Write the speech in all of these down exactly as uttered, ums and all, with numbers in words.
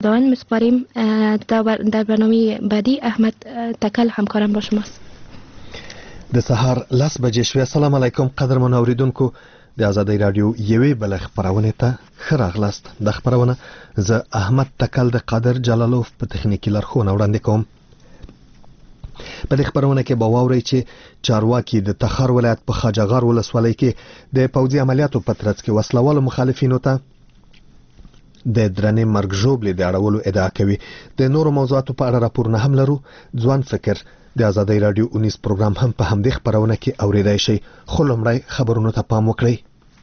دائما میسپاریم. در برنامه بعدی احمد تکل همکارم با شماست. د سهار لس بجې شوې. السلام علیکم قدرمن اوریدونکو، د آزادۍ رادیو یوې بلې خپرونې ته ښه راغلاست. د خپرونه زه احمد تکل د قادر جلالوف په تخنیکي لارښوونه وړاندې کوم. په دې خپرونه کې به واورئ چې چارواکي د تخار ولایت په خواجهغار ولسوالۍ کې د پوځي عملیاتو په ترڅ کې وسلوالو مخالفینو ته د درنې مرګ ژوبلې د اړولو ادعا کوي. د نورو موضوعاتو په اړه راپورونه هم لرو. ځوان فکر د آزادۍ رادیو اونیز پروګرام هم په همدې خپرونه کې اوریدای شئ. خو لومړی خبرونو ته پام وکړئ.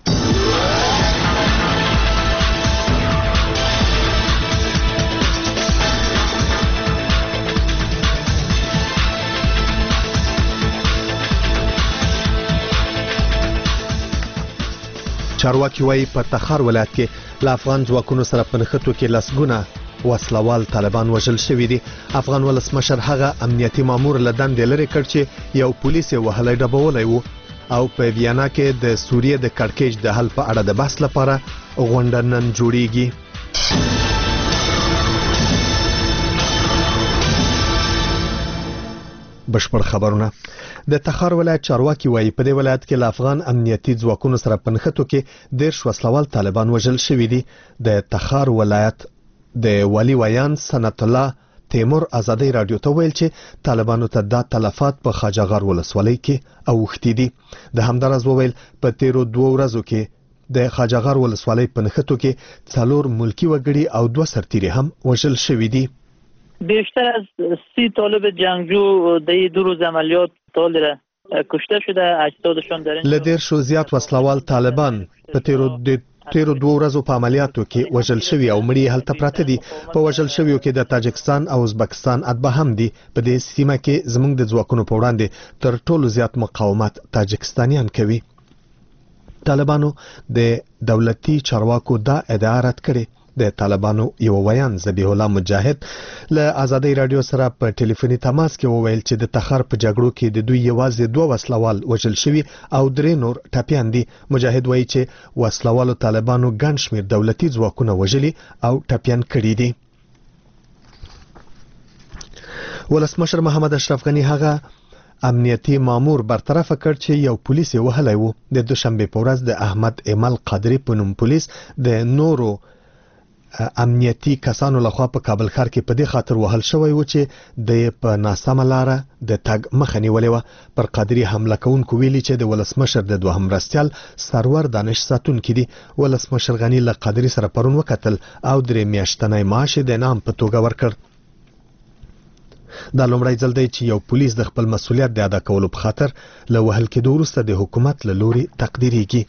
چارواکي وایي په تخار ولایت کې له افغان ځواکونو سره په نښتو کې لسګونه وسلوال طالبان وژل شوي دي. افغان ولسمشر هغه امنیتي مامور له دندې لرې کړ چې یو پولیس یې وهلی ډبولی و، او په ویانا کې د سوریې د کړکېچ د حل په اړه د بحث لپاره غونډه نن جوړیږي. بشپړ خبرونه. د تخار ولایت چارواکي وایي په دې ولایت کې له افغان امنیتي ځواکونو سره په نښتو کې دېرش وسلوال طالبان وژل شوي دي. د تخار ولایت د والي ویان سنت الله تیمور آزادۍ رادیو ته ویل چې طالبانو ته دا تلفات په خواجهغار ولسوالۍ کې اوښتي دي. د همداراز وویل په تیرو دوه ورځو کې د خواجهغار ولسوالۍ په نښتو کې څلور ملکي وګړي او دوه سرتیري هم وژل شوي دي. بیشتر از سی طالب جنگجو در دو روز عملیات طالب کشته شده. اجسادشان در این له دېرشو زیات وسلوال طالبان په تیرو د تیرو دوه ورځو په عملیاتو کې وژل شوي او مړي هلته پراته دي. په وژل شویو کې د تاجکستان او ازبکستان اتباع هم دي. په دې سیمه کې زموږ د ځواکونو په وړاندې تر ټولو زیات مقاومت تاجکستانیان کوي. طالبانو د دولتي چارواکو دا ادعا رد کړې. د طالبانو یو ویان ذبیح الله مجاهد له آزادۍ رادیو سره په ټلیفوني تماس کې وویل چې د تخار په جګړو کې د دوی یوازې دوه وسلوال وژل شوي او درې نور ټپیان دي. مجاهد وایي چې وسلوالو طالبانو ګڼ شمېر دولتي ځواکونه وژلي او ټپیان کړي دي. ولسمشر محمد اشرف غني هغه امنیتي مامور برطرف کړ چې یو پولیس یې وهلی و. د دوشنبې په ورځ د احمد ایمل قادری په نوم پولیس د نورو امنیتي کسانو لخوا په کابل ښار کې په دې خاطر وهل شوی و چې د په ناسمه لاره د تګ مخه نیولې وه. پر قادري حمله کوونکو ویلي چې د ولسمشر د دوهم مرستیال سرور دانش ساتونکي دي. ولسمشر غني له قادري سره پرون وکتل او درې میاشتنی معاش د انعام په توګه ورکړ. دا لومړی ځل دی چې یو پولیس د خپل مسؤلیت د ادا کولو په خاطر له وهل کېدو وروسته د حکومت له لوري تقدیریږي.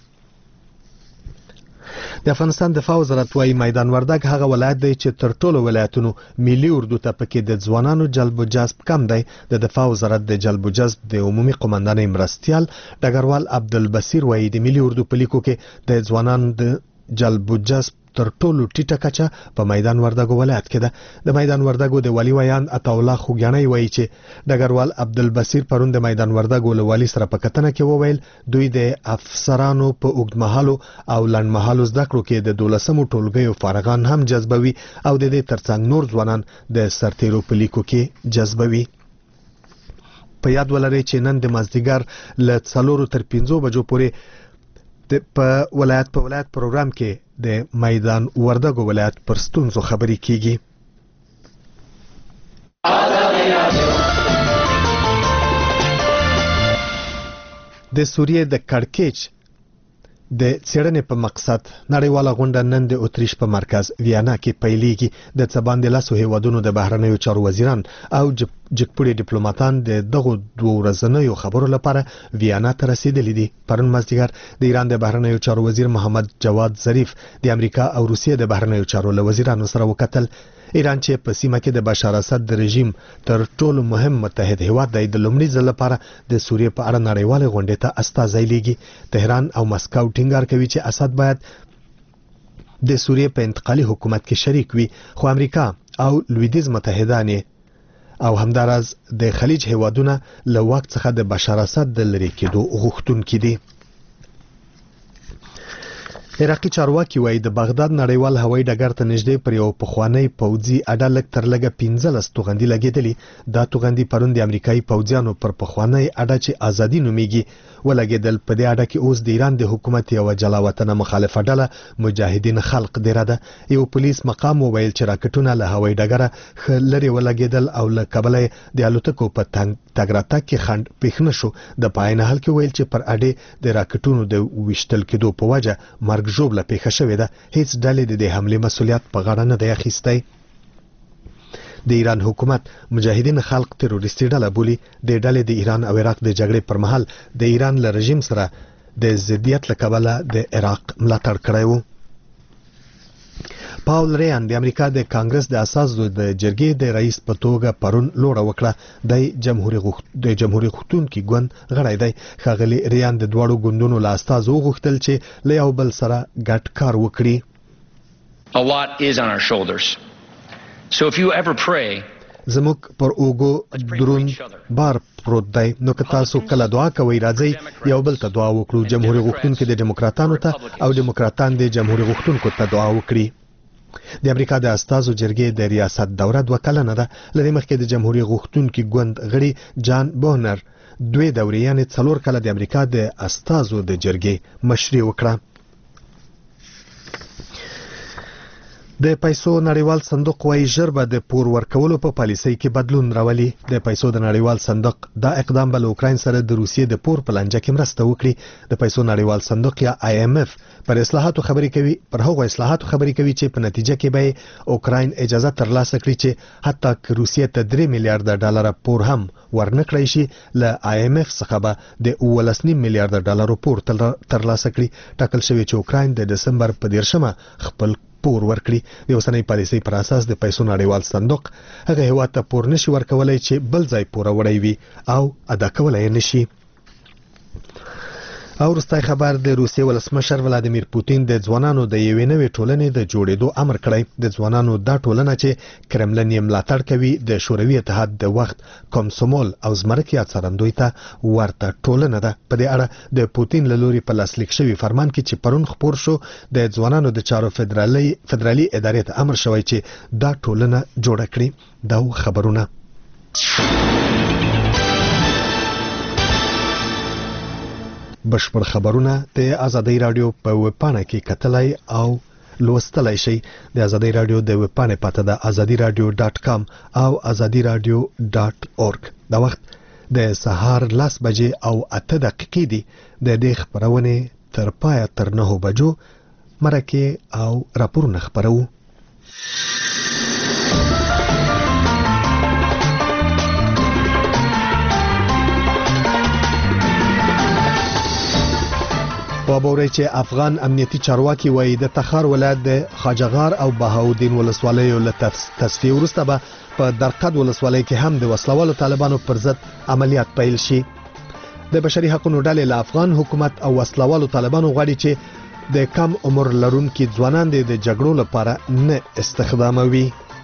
د افغانستان دفاع وزارت وايي میدان وردګ هغه ولایت دی چې تر ټولو ولایتونو ملي اردو ته پکې د ځوانانو جلب و جذب کم دی. د دفاع وزارت د جلب و جذب د عمومي قومندانۍ مرستیال ډګروال عبدالبصیر وايي د ملي اردو په لیکو کې د ځوانانو د جلب و جذب تر ټولو ټیټه کچه په میدان وردګ ولایت کې ده. د میدان وردګ د والي ویان عطاالله خوګیاڼی وایي چې ډګروال عبدالبصیر پرون د میدان وردګ له والي سره په کتنه کې وویل دوی د افسرانو په اوږدمهالو او لنډمهالو زده کړو کې د دولسمو ټولګیو فارغان هم جذبوي او د دې ترڅنګ نور ځوانان د سرتیرو په لیکو کې جذبوي. په یاد ولرئ چې نن د مازدیګر له څلورو تر پنځو بجو پورې په ولایت په ولایت پروګرام کې د میدان وردګ ولایت پر ستونزو خبرې کیږي. د سوریې د کړکېچ د څېړنې په مقصد نړیواله غونډه نن د اتریش په مرکز ویانا کې پیلېږي. د څه باندې لسو هیوادونو د بهرنیو چارو وزیران او جګپوړي ډیپلوماتان د دغو دوه ورځنیو خبرو لپاره ویانا ته رسیدلي دي. پرون مازدیګر د ایران د بهرنیو چارو وزیر محمد جواد ظریف د امریکا او روسیې د بهرنیو چارو له وزیرانو سره وکتل. ایران چې په سیمه کې د بشار اسد د رژیم تر ټولو مهم متحد هیواد دی، د لومړي ځل لپاره د سوریې په اړه نړیوالې غونډې ته استازی لیږي. تهران او مسکو ټینګار کوي چې اسد باید د سوریې په انتقالي حکومت کې شریک وي، خو امریکا او لویدیځ متحدان او همداراز د خلیج هیوادونه له واک څخه د بشار اسد د لرې کېدو غوښتونکي دي. عراقي چارواکي وایي د بغداد نړیوال هوایي ډګر ته نږدې پر یو پخوانی پوځي اډه لږ تر لږه پنځلس توغندي لګېدلي. دا توغندي پرون د امریکایي پوځیانو پر پخوانی اډه چې ازادي نومیږي ولګېدل. په دې اډه کې اوس د ایران د حکومت یوه جلا وطنه مخالفه ډله مجاهدین خلق دیره ده. یو پولیس مقام وویل چې راکټونه له هوایي ډګره ښه لرې ولګېدل او له کبله د الوتکو په تګ راتګ کې خنډ پېښ نه شو. د په عین حال کې ویل چې پر اډې د راکټونو د ویشتل کېدو په وجه مرګ ژوبله پیښه شوې ده. هیڅ ډلې د دې حملې مسؤلیت په غاړه نه دی اخیستی. د ایران حکومت مجاهدین خلق تروریستي ډله بولي. د ډلې د ایران او عراق د جګړې پر مهال د ایران له رژیم سره د ضدیت له کبله د عراق ملاتړ کړی و. پاول ریان د امریکا د کانګرس د اساسو د جرګې د رئیس په توګه پرون لوړه وکړه. د جمهوریت غوښت د جمهوریت غوښتونکي ګوند غړی دی. ښاغلي ریان د دواړو ګوندونو له استازو وغوښتل چې له یو بل سره ګډ کار وکړي. A lot is on our shoulders. So if you ever pray, زموږ پر اوږو درون بار پروت دی. نو که تاسو کله دعا کوئ راځئ یو بل ته دعا وکړو. جمهوریت غوښتونکي د ډیموکراتانو ته او ډیموکراتان د جمهوریت غوښتونکو ته دعا وکړي. د امریکا د استازو جرګې د ریاست دوره دوه کلنه ده. لدې مخکې د جمهوریت غوښتونکي ګوند غړي جان بونر دوی دورې یعنې څلور کله د امریکا د استازو د جرګې مشري وکړه. د پیسو نړیوال صندوق وايي ژر به د پور ورکولو په پالیسۍ کې بدلون راولي. د پیسو د نړیوال صندوق دا اقدام به له اوکراین سره د روسیې د پور په لانجه کې مرسته وکړي. د پیسو نړیوال صندوق یا آی ایم اف پر اصلاحاتو خبرې کوي پر هغو اصلاحاتو خبرې کوي چې په نتیجه کې به اوکراین اجازه ترلاسه کړي چې حتی که روسیې ته درې میلیارډ ډالر پور هم ورنکړی شي له آی ایم اف څخه به د اوولس نیم میلیارډ ډالر پور ترلاسه کړي. ټاکل شوی چې اوکراین د دسمبر په دیرشمه خپل پور ورکړي. د اوسنۍ پالیسۍ پر اساس د پیسو نړیوال صندوق هغه هیواد ته پور نشي ورکولای چې بل ځای پور وړی وي او ادا کولای یې نشي. او وروستی خبر د روسیې ولسمشر ولادیمیر پوتین د ځوانانو د یوې نوې ټولنې د جوړېدو امر کړی. د ځوانانو دا ټولنه چې کرملن یې ملاتړ کوي د شوروي اتحاد د وخت کومسومول او زمرک یا څرندوی ته ورته ټولنه ده. په دې اړه د پوتین له لوري په لاسلیک شوي فرمان کې چې پرون خپور شو د ځوانانو د چارو فدرالي فدرالي ادارې ته امر شوی چې دا ټولنه جوړه کړي. دا خبرونه بشپړ خبرونه د آزادۍ رادیو په ویبپاڼه کې کتلای او لوستلای شئ. د آزادۍ رادیو د ویبپاڼې پته ده ازادي رادیو ډاټ کام او ازادي رادیو ډاټ اورګ. دا وخت د سهار لس بجې او اته دقیقې دي. د دې خبرونه تر پایه تر نهو بجو مرکه او راپورونه خبرو. وابوري چې افغان امنیتي چارواکي وایي د تخار ولایت د خاجغار او بهاودین ولسوالیو له تصفیې وروسته به په درقد ولسوالۍ کې هم د وسلوالو طالبانو پر ضد عملیات پیل شي. د بشري حقوقو ډلې له افغان حکومت او وسلوالو طالبانو غواړي چې د کم عمر لرونکي ځوانان د جګړو لپاره نه استخداموي.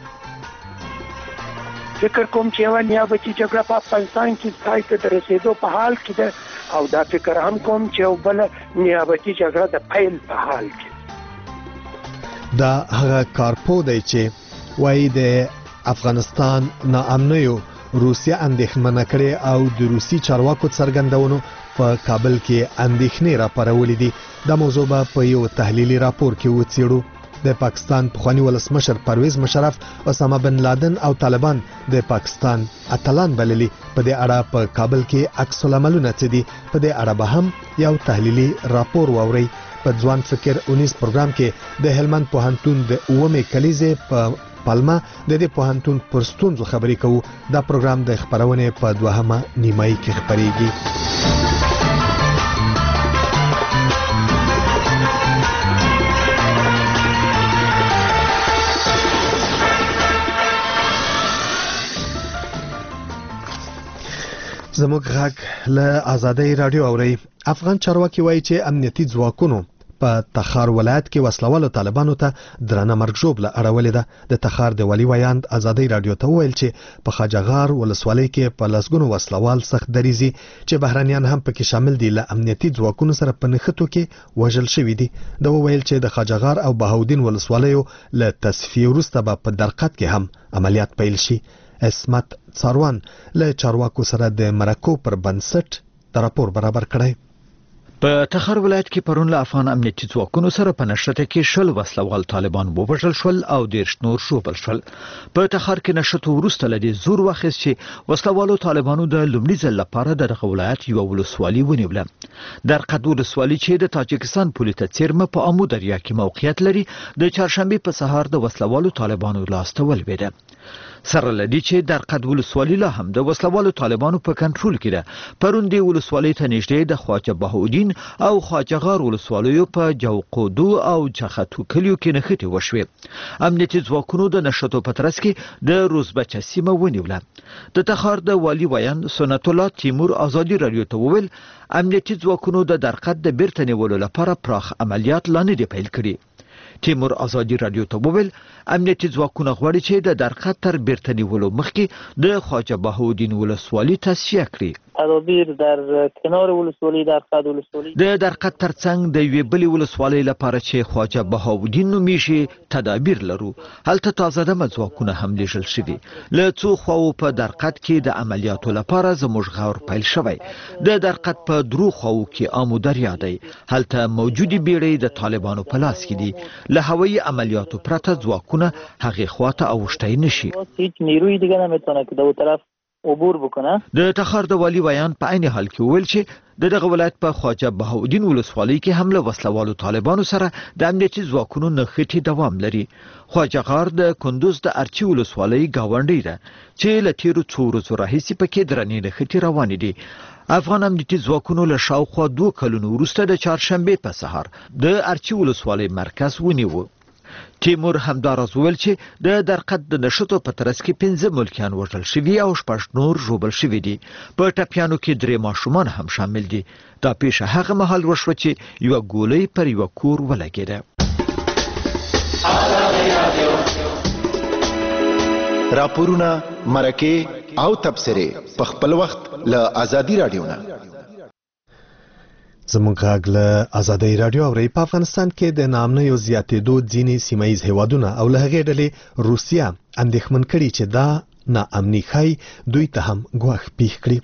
فکر کوم چې یو نیابتي جګړه په افغانستان کې پای ته د رسیدو په حال کې ده او دا فکر هم کوم چې یو بل نیابتي جګړه د پیل په حال کې. دا هغه کارپو دی چې وایي د افغانستان ناامنیو روسیا اندېښمنه کړې او د روسي چارواکو څرګندونو په کابل کې اندېښنې راپارولې دي. دا موضوع به په یو تحلیلي راپور کې وڅېړو. د پاکستان پخوانی ولسمشر پرویز مشرف اسامه بن لادن او طالبان د پاکستان اتلان بللي. په دې اړه په کابل کې عکس العملونه څه دي په دې اړه به هم یو تحلیلي راپور واوري. په ځوان فکر اونیس پروګرام کې د هلمند پوهنتون د اومې کلیزې په پالما د دې پوهنتون پر ستونزو خبرې کوو. دا پروګرام د خبرونه په دوهمه نیمایي کې خبرېږي. زموږ غږ له آزادۍ رادیو اوري. افغان چارواکي وایي چې امنیتي ځواکونو په تخار ولایت کې وسلوالو طالبانو ته درنه مرګ ژوبله اړولې ده. د تخار د والي ویاند ازادي رادیو ته وویل چې په خواجهغار ولسوالۍ کې په لسګونو وسلوال سخت دریزي چې بهرانيان هم پکې شامل دي له امنیتي ځواکونو سره په نښتو کې وژل شوي دي. دا وویل چې د خواجهغار او بهاودین ولسوالیو له تصفیې وروسته به په درقد کې هم عملیات پیل شي. اسمت څاروان له چارواکو سره د مرکو پر بنسټ راپور برابر کړی. په تخار ولایت کې پرون له افغان امنیتي ځواکونو سره په نښته کې شل وسلوال طالبان ووژل شول او دېرش نور ژوبل شول. په تخار کې نښتو وروسته له دې زور واخیست چې وسلوالو طالبانو د لومړي ځل لپاره د دغه ولایت یوه ولسوالي ونیوله. درقد ولسوالي چې د تاجکستان پولې ته څیرمه په امو دریا کې موقعیت لري د چهارشنبې په سهار د وسلوالو طالبانو لاسته ولوېده. سره لدی چې درقد ولسوالي لا هم د وسلوالو طالبانو په کنټرول کې ده. پرون دی ولسوالي ته نږدې د خواجه بهاودین او خواجهغار ولسوالیو په جوقودو او چختو کلیو کې نښتې وشوې. امنیتي ځواکونو د نښتو په ترڅ کې د روزبچه سیمه ونیوله. د تخار د والي ویاند سنت الله تیمور ازادي رادیو ته وویل امنیتي ځواکونو د درقد د بیرته نیولو لپاره پراخ عملیات لا نه دي پیل کړي. تیمور ازادي رادیو ته وویل امنیتي ځواکونه غواړي چې د درقد تر بیرته نیولو مخکې د خواجه بهاودین ولسوالي تصفیه کړي. تدابیر در کنار ولسوالی درقد ولسوالی د درقد ترڅنګ د یوې بلې ولسوالۍ لپاره چې خواجه بهاودین نومیږي تدابیر لرو. هلته تازه دمه ځواکونه هم لیږل شوي. له څو خواو په درقد کې د عملیاتو لپاره زموږ غور پیل شوی. د درقد په درو خواو کې آمو دریا دی. هلته موجودي بیړۍ د طالبانو په لاس کې دي. له هوایي عملیاتو پرته ځواکونه هغې خواته اوښتی نشي. هیچ نیروی دیگه نمیتونه که دو طرف عبور بکنه. د تخار د والي ویان په عین حال کې وویل چې د دغه ولایت په خواجه بهاودین ولسوالۍ کې هم له وسلوالو طالبانو سره د امنیتي ځواکونو نښتې دوام لري. خواجهغار د کندوز د ارچي ولسوالۍ ګاونډۍ ده چې له تیرو څو ورځو راهیسې پکې درنې نښتې روانې دي. افغان امنیتي ځواکونو له شاوخوا دوه کلونو وروسته د چهارشنبې په سهار د ارچي ولسوالۍ مرکز ونیو. تیمور همداراز وویل چې د درقد د نښتو په ترڅ کې پنځه ملکیان وژل شوي او شپږ نور ژوبل شوي دي. په ټپیانو کې درې ماشومان هم شامل دي. دا پیښه هغه مهال وشوه چې یوه ګولۍ پر یوه کور ولګېده. راپورونه، مرکې او تبصرې په خپل وخت له ازادي رادیو نه. زموږ غږ له ازادي رادیو اوري. په افغانستان کې د ناامنیو زیاتېدو ځینې سیمه ییز هیوادونه او له هغې ډلې روسیه اندېښمن کړي چې دا ناامني ښایي دوی ته هم ګواښ پیښ کړي.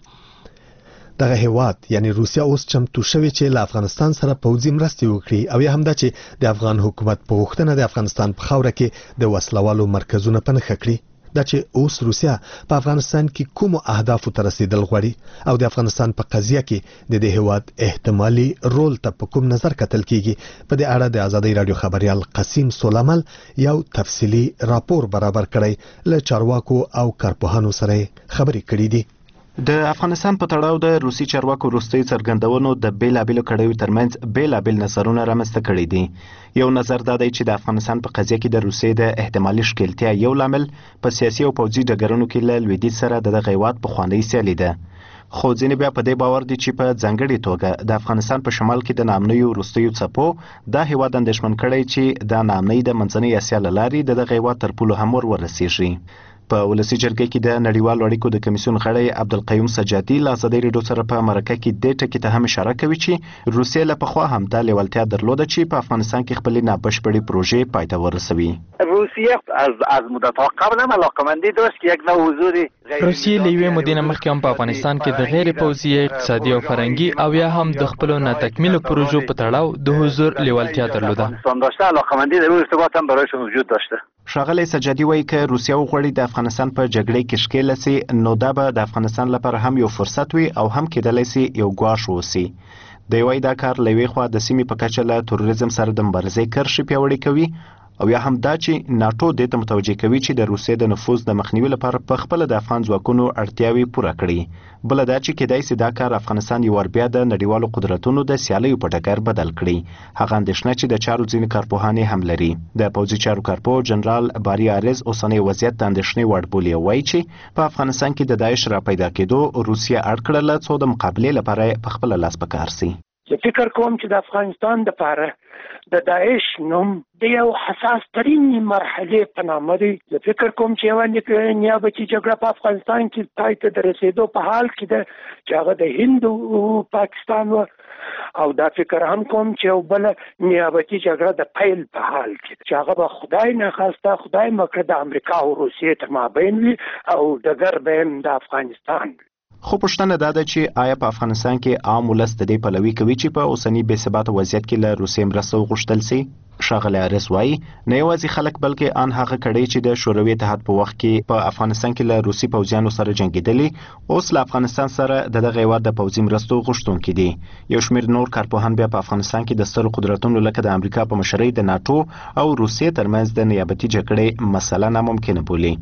دغه هیواد یعنی روسیه اوس چمتو شوی چې له افغانستان سره پوځي مرستې وکړي او یا هم دا چې د افغان حکومت په غوښتنه د افغانستان په خاوره کې د وسلوالو مرکزونه په نښه کړي. دا چې اوس روسیه په افغانستان کې کومو اهدافو ته رسیدل غواړي او د افغانستان په قضیه کې د دې هیواد احتمالي رول ته په کوم نظر کتل کیږي. په دې اړه د ازادي رادیو خبريال قاسم سولامل یو تفصیلی راپور برابر کړی. له چارواکو او کارپوهانو سره خبرې کړې دي. د افغانستان په تړاو د روسي چارواکو وروستۍ څرګندونو د بیلابیلو کړیو ترمنځ بیلابیل نظرونه رامنځته کړي دي. یو نظر دا دی چې د افغانستان په قضیه کې د روسیې د احتمالي ښکېلتیا یو لامل په سیاسي او پوځي ډګرونو کې له لویدیځ سره د دغه هیواد پخوانۍ سیالي ده. خو ځینې بیا په دې باور دي چې په ځانګړې توګه د افغانستان په شمال کې د ناامنیو وروستیو څپو دا هیواد اندېښمن کړی چې دا ناامنۍ د منځنۍ اسیا له لارې د دغه هیواد تر پولو هم ور ورسیږي. په ولسی جرګې کې د نړیوالو اړیکو د کمیسیون غړی عبدالقیوم سجادي له ازادي رادیو سره په مرکه کې دې ټکي ته هم اشاره کوي چې روسیه له پخوا هم دا لیوالتیا درلوده چې په افغانستان کې خپلې نابشپړې پروژې پای ته ورسوي. روسیه از از مدت‌ها قبل هم علاقه‌مندی داشت که یک نوع حضور روسیه له یوې مودې نه مخکې هم په افغانستان کې د غیر پوځي، اقتصادي او فرهنګي او یا هم د خپلو ناتکمیلو پروژو په تړاو د حضور لیوالتیا درلوده. افغانستان داشته علاقه‌مندی در اون ارتباط هم برایشون وجود داشته. ښاغلی سجادي وایي که روسیه وغواړي د افغانستان په جګړې کې ښکېله سي نو دا به د افغانستان لپاره هم یو فرصت وي او هم کېدلی سي یو ګواښ واوسي. دی وایي دا کار له یوې خوا د سیمې په کچه له تروریزم سره د مبارزې کرښې پیاوړې کوي او یا هم دا چې ناټو دې ته متوجه کوي چې د روسیې د نفوذ د مخنیوي لپاره په خپله د افغان ځواکونو اړتیاوې پوره کړي. بله دا چې کېدای سي دا کار افغانستان یو ور بیا د نړیوالو قدرتونو د سیالیو په ډګر بدل کړي. هغه اندېښنه چې د چارو ځینې کارپوهانې هم لري. د پوځي چارو کارپوه جنرال باري عارض اوسنی وضعیت د اندېښنې وړ بولي او وایي چې په افغانستان کې د داعش را پیدا کېدو روسیه اړ کړله څو د مقابلې لپاره په خپله لاس په کار سي. زه فکر کوم چې د افغانستان دپاره د داعش نوم د یو حساس ترین مرحلې په نامه دی. زه فکر کوم چې یوه نیابتي جګړه په افغانستان کې پای ته د رسېدو په حال کې ده چې هغه د هند او پاکستان و، او دا فکر هم کوم چې یو بله نیابتي جګړه د پیل په حال کې چې هغه به خدای نخواسته خدای مکړه د امریکا او روسیې تر مابین وي او ډګر به هم د افغانستان وي. خو پوښتنه دا ده چې آیا په افغانستان کې عام ولس د دې پلوي کوي چې په اوسني بې ثباته وضعیت کې له روسیې مرسته وغوښتل سي؟ ښاغلی عارض وایي نه یوازې خلک بلکې ان هغه کړۍ چې د شوروي اتحاد په وخت کې په افغانستان کې له روسي پوځیانو سره جنګېدلي اوس له افغانستان سره د دغه هېواد د پوځي مرستو غوښتونکي دي. یو شمېر نور کارپوهان بیا په افغانستان کې د سترو قدرتونو لکه د امریکا په مشرۍ د ناټو او روسیې ترمنځ د نیابتي جګړې مسله ناممکنه بولي.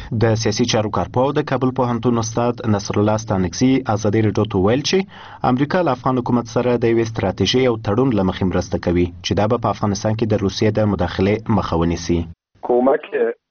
د سیاسي چارو کارپوه د کابل پوهنتون استاد نصر الله ستانکزي ازادي راډیو ته ویل چې امریکا له افغان حکومت سره د یوې ستراتیژۍ او تړون له مخې مرسته کوي چې دا به په افغانستان کې د روسیې د مداخله مخه ونیسي. کمک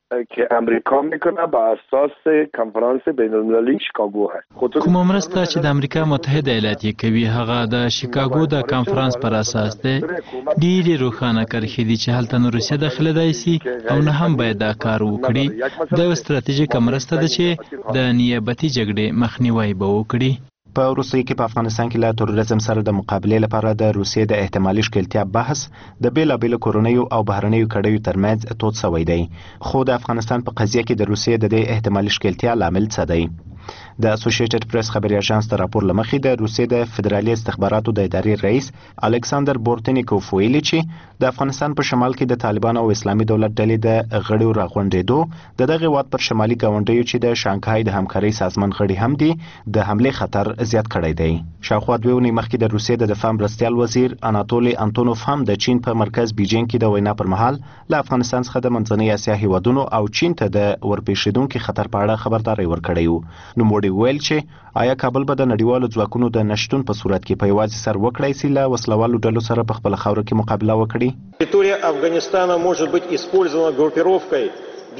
که امریکا میکنه بر اساس کنفرانس بین المللی شیکاگو هست. کومه مرسته چې د امریکا متحده ایالات یې کوي هغه د شیکاگو د کنفرانس پر اساس ده. ډېرې روښانه کرښې دي چې هلته نه روسیه داخلېدای سي او نه هم باید دا کار وکړي. دا یوه ستراتیژیکه مرسته ده چې د نیابتي جګړې مخنیوی به وکړي. په وروستیو کې په افغانستان کې له تروریزم سره د مقابلې لپاره د روسیې د احتمالي ښکېلتیا بحث د بېلابېلو کورنیو او بهرنیو کړیو ترمنځ تود سوی دی. خو د افغانستان په قضیه کې د روسیې د دې احتمالي ښکېلتیا لامل څه دی؟ د اسوسییټډ پریس خبري اژانس د راپور لمخې د روسیې د فدرالي استخباراتو د ادارې رئیس الکساندر بورتنیکوف ویلي چې د افغانستان په شمال کې د طالبان او اسلامي دولت ډلې د غړیو راغونډېدو د دغه هېواد پر شمالي ګاونډیو چې د شانګهای د همکارۍ سازمان غړي هم دي د حملې خطر زیات کړی دی. شاوخوا دوه اونۍ مخکې د روسیې د دفاع مرستیال وزیر اناتولي انتونوف هم د چین په مرکز بیجینګ کې د وینا پر مهال له افغانستان څخه د منځنۍ اسیا هېوادونو او چین ته د ورپېښېدونکي خطر په اړه خبرداری ورکړی و. نوموړي ویل چې آیا کابل به د نړیوالو ځواکونو د نشتون په صورت کې په یوازې سر وکړای سي له وسلوالو ډلو سره په خپله خاوره کې مقابله وکړي؟ Территория Афганистана может быть использована группировкой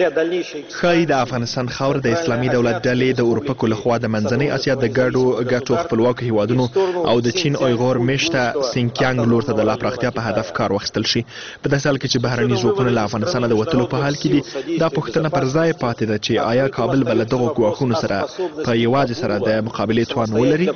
ښایي د افغانستان خاوره د اسلامي دولت ډلې د اورپکو لخوا د منځنۍ اسیا د ګډو ګټو خپلواکو هیوادونو او د چین اویغور میشته سینکیانګ لور ته د لا پراختیا په هدف کار واخیستل شي. په داسې حال کې چې بهرني ځواکونه له افغانستانه د وتلو په حال کې دي دا پوښتنه پر ځای پاتې ده چې آیا کابل به له دغو ګواښونو سره په یوازې سره د مقابلې توان ولري؟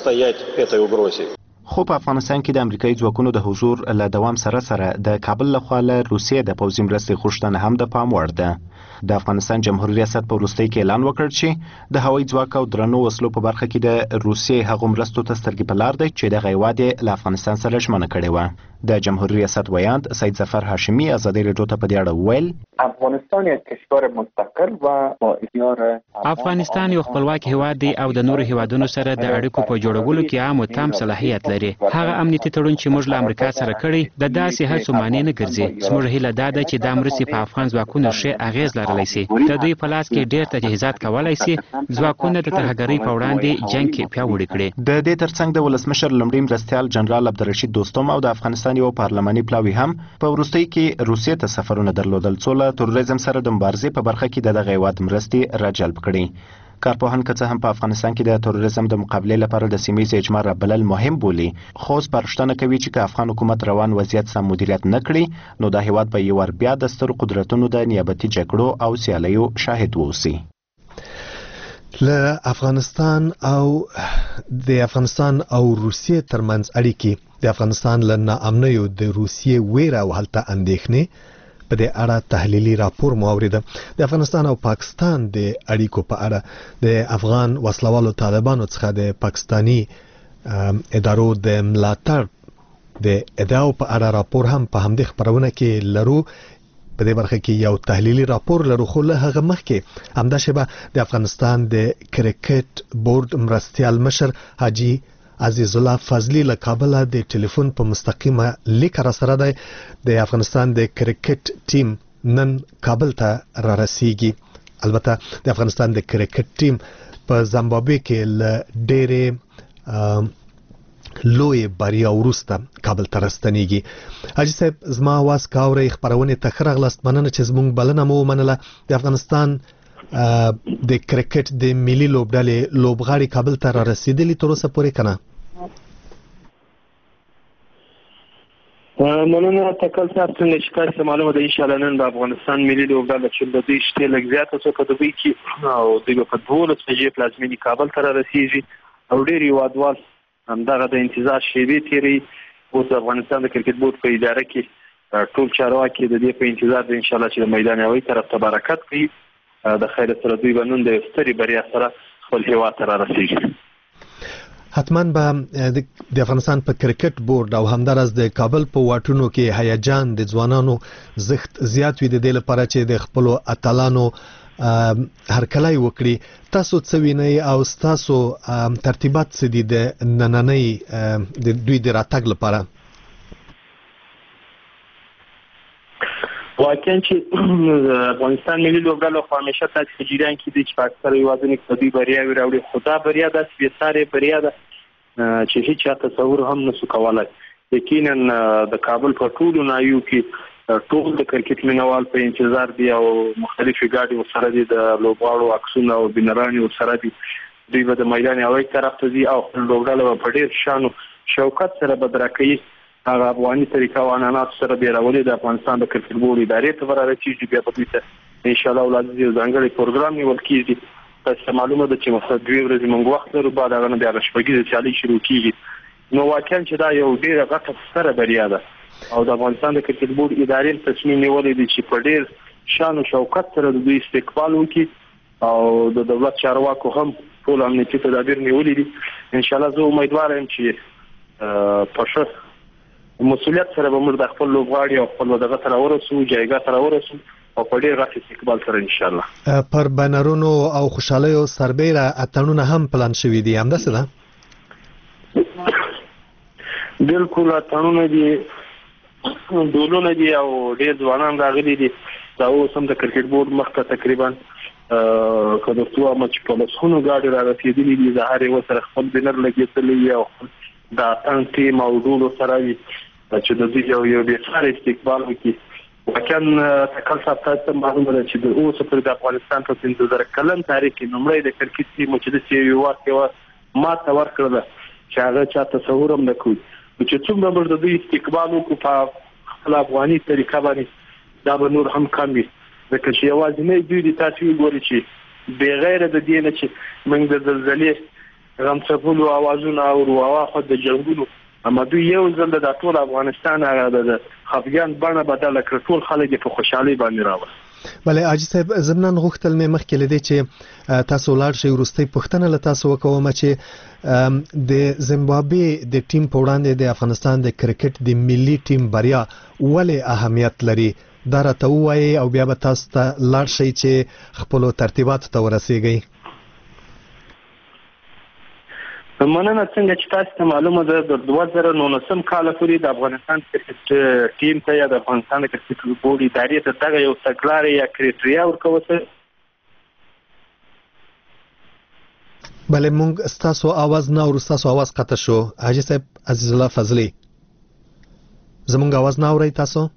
خو په افغانستان کې د امریکایي ځواکونو د حضور له دوام سره سره د کابل لخوا له روسیې د پوځي مرستې غوښتنه هم د پام وړ ده. د افغانستان جمهوریت ریاست په وروستۍ کې اعلان وکړ چې د هوایي ځواک او درنو وسلو په برخه کې د روسیې هغو مرستو ته سترګې په لار دی چې دغه هېواد یې له افغانستان سره ژمنه کړې وه. د جمهوریت ریاست ویاند سید ظفر هاشمي ازادي راډیو ته په دې اړه وویل افغانستان یک کشور مستقل و با اختیار افغانستان یو خپلواک هیواد دی او د نورو هیوادونو سره د اړیکو په جوړولو کې عام او تام صلاحیت لري. هغه امنیتي تړون چې موږ له امریکا سره کړی د داسې هڅو معنی نه ګرځي. زموږ هیله دا ده چې دا مرستې په افغان ځواکونو ښه اغیز لرلی سي. د دوی په لاس کې ډېر تجهیزات کولی سي ځواکونه د ترهګرۍ په وړاندې جنګ کې پیاوړي کړي. د دې ترڅنګ د ولسمشر لومړي مرستیال جنرال عبدالرشید دوستم او د افغانستان یو پارلماني پلاوي هم په وروستۍ کې روسیې ته سفرونه درلودل څو له تروریزم سره د مبارزې په برخه کې د دغه هېواد مرستې راجلب کړي. کارپوهان که څه هم په افغانستان کې د تروریزم د مقابلې لپاره د سیمه ییز اجماع رابلل مهم بولي خو سپارښتنه کوي چې که افغان حکومت روان وضعیت سم مدیریت نه کړي نو دا هېواد به یو وار بیا د سترو قدرتونو د نیابتي جګړو او سیالیو شاهد واوسي. له افغانستان او د افغانستان او روسیې ترمنځ اړیکې د افغانستان له ناامنیو د روسیې ویره او هلته اندېښنې په دې اړه تحلیلي راپور مو اوریده. د افغانستان او پاکستان د اړیکو په اړه د افغان وسلوالو طالبانو څخه د پاکستانی ادارو د ملاتړ د ادعاو په اړه راپور هم په همدې خبرونه کې لرو. په دې برخه کې یو تحلیلي راپور لرو خو له هغه مخکې همدا شیبه د افغانستان د کرکټ بورډ مرستیال مشر حاجی عزیز الله فضلی له کابل د ټلیفون په مستقیمه لیک را سره دی. د افغانستان د کرکټ ټیم نن کابل ته را رسیږي. البته د افغانستان د کرکټ ټیم په زامبابوې کې له ډېرې لوی بریا وروسته کابل ته راستنیږي. حاجی صاحب زما आवाज کاوري خبرونه ته خرغلست مننه چې زموږ بلنه مو منله. د افغانستان د کرکټ د ملي لوبډلې لوبغاړي کابل ته را رسیدلی تر اوسه پورې کنه؟ مننه تکل صاحب څنګه چې تاسو معلومه ده ان شاء الله نن د افغانستان ملي لوبډله چې د دې شته لږ زیاته څه په دوی کې او دوی په دولس بجې پلازمینی کابل ته رسیږي او ډېر یوادوال همدغه د انتظار شیبې تیری اوس افغانستان د کرکټ بورډ په اداره کې ټول چارواکي د دې په انتظار دي ان شاء الله چې د میدان هوایي طرف ته برکت کوي د خیر سره دوی به نن د ستري بریا سره خپل هیواد ته رارسیږي. حتما به د افغانستان په کرکټ بورډ او همدارس د کابل په واټونو کې هیجان د ځوانانو زخت زیات وي د دې لپاره چې د خپل اتلانو هرکلای وکړي. تاسو څه وینئ او تاسو ترتیبات څه دي د نننۍ د دوی د راتګ لپاره؟ واقعا چې افغانستان ملي لوبډله خو همیشه تاسو په جریان کې دي چې په اکثره هیوادونو کې دوی بریاوې راوړي، خو دا بریا داسې بېسارې بریا ده چې هیچ چا تصور هم نسو کولی. یقینا د کابل په ټولو ناحیو کې ټول د کرکټ مینوال په انتظار دي او مختلفې ګاډي ورسره دي، د لوبغاړو عکسونه او بینرانې ورسره دي. دوی به د میدان هوایي طرف ته ځي او خپل لوبډله به په ډېر شان او شوکت سره بدرګه کوي. هغه افغاني طریقه او عنعنات سره بیرولې د افغانستان د کرکټ بورډ ادارې ته ورارسیږي. بیا به دوی ته ان شاء الله ولادي یو ځانګړی پروګرام نیول کېږي. تاسو معلومه ده چې مثلا دوی ورځې موږ وخت لرو، بعد هغه نه بیا شپږیزه سیالي شروع کېږي. نو واقعا چې دا یو ډېره غټه ستره بریا ده او د افغانستان د کرکټ بورډ ادارې تصمیم نیولی دی چې په ډېر شان او شوکت سره د دوی استقبال وکړي او د دولت چارواکو هم ټول امنیتي تدابیر نیولي دي. ان شاء الله زه امیدوار یم چې په ښه مسؤلیت سره به موږ د خپل لوبغاړي او خپل دغه سره ورسو جایګاه سره ورسو او په ډېر غټ استقبال سره ان شاء الله. پر بنرونو او خوشحالیو سربېره اتڼونه هم پلان شوي دي، همداسې ده؟ بالکل اتڼونه دي، ډولونه دي او ډېر ځوانان راغلي دي. دا اوس هم د کرکټ بورډ مخته تقریبا که د څو مچ په لسونو ګاډي را رسېدلي دي، د هر یو سره خپل بینر لګېدلی او د اتڼ ټیم او ډولو سره وي چې د دوی یو یو بېساره استقبال وکړي. واقعا تکل صاحب تاسو معلومه ده چې د اوسه پورې د افغانستان په پنځه زره کلن تاریخ کې لومړی د کرکټ ټیم چې داسې یو واقع یوه ماته ورکړله چې هغه چا تصور هم نه کوي. چې څومره موږ د دوی استقبال وکړو په خپل افغاني طریقه باندې، دا به نور هم کم وي، ځکه چې یوازینی دوی د تاسو وګورئ چې بغیر د دې نه چې موږ د زلزلې غمڅپلو اوازونه اورو او خو د جنګونو، اما دوی یو ځل د ټول افغانستان هغه د خفګان بڼه بدله کړ، ټول خلک په خوشحالي باندې راوړل. بله حاجي صاحب، ضمناً غوښتل مې مخکې له دې چې تاسو ولاړ شئ وروستۍ پوښتنه له تاسو وکوم چې د زیمبابوې د ټیم په وړاندې د افغانستان د کرکټ د ملي ټیم بریا ولې اهمیت لري؟ دا راته ووایئ او بیا به تاسو ته لاړ شئ چې خپلو ترتیباتو ته ورسیږئ. مننه. څنګه چې تاسو ته معلومه ده د دوه زره نولسم کال پورې د افغانستان کرکټ ټیم ته یا د افغانستان د کرکټ بورډ ادارې ته دغه یو تګلارې یا کرایټریا ورکول شوې. بله مونږ ستاسو اواز نه اورو، ستاسو اواز قطع شو. حاجي صاحب عزیز الله فضلي، زمونږ اواز نه اورئ تاسو؟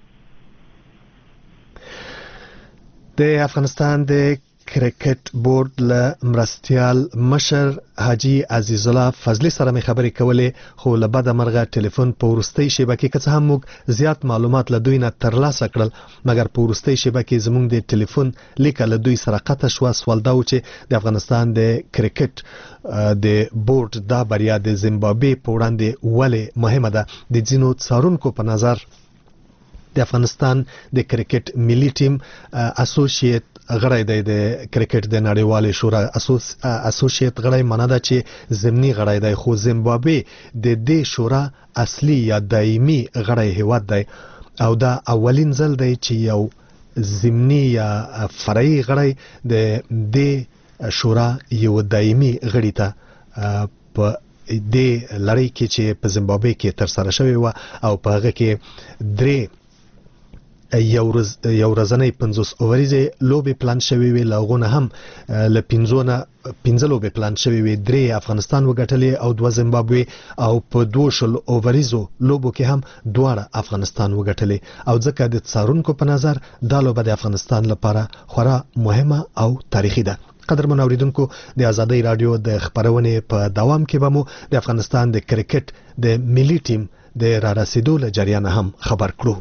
د افغانستان د کرکټ بورډ له مرستیال مشر حاجي عزیز الله فضلي سره مې خبرې کولې، خو له بده مرغه ټلیفون په وروستۍ شیبه کې که څه هم موږ زیات معلومات له دوی نه ترلاسه کړل، مګر په وروستۍ شیبه کې زموږ د ټلیفون لیکه له دوی سره قطع شوه. سوال دا و چې د افغانستان د کرکټ د بورډ دا بریا د زیمبابوې په وړاندې ولې مهمه ده؟ د ځینو څارونکو په نظر د افغانستان د کرکټ ملي ټیم اسوسییټ غړی دی د کرکټ د نړیوالې شورا اسوسییټ غړی معنا ده چې ضمني غړی دی، خو زیمبابوې د دې شورا اصلي یا دایمي غړی هیواد دی او دا اولین ځل دی چې یو ضمني یا فرعي غړی د دې شورا یو دایمي غړي ته په دې لړۍ کې چې په زیمبابوې کې ترسره شوې وه او په هغه کې درې یو ورځ یو ورځنۍ پنځوس اووریزې لوبې پلان شوې وې، له هغو نه هم له پنځو نه پنځه لوبې پلان شوې وې، درې افغانستان وګټلې او دوه زیمبابوې، او په دوه شل اووریزو لوبو کې هم دواړه افغانستان وګټلې. او ځکه د څارونکو په نظر دا لوبه د افغانستان لپاره خورا مهمه او تاریخي ده. قدرمن اوریدونکو، د آزادۍ رادیو د خبرونې په دوام کې به مو د افغانستان د کرکټ د ملي ټیم د را رسیدو له جریان هم خبر کړو.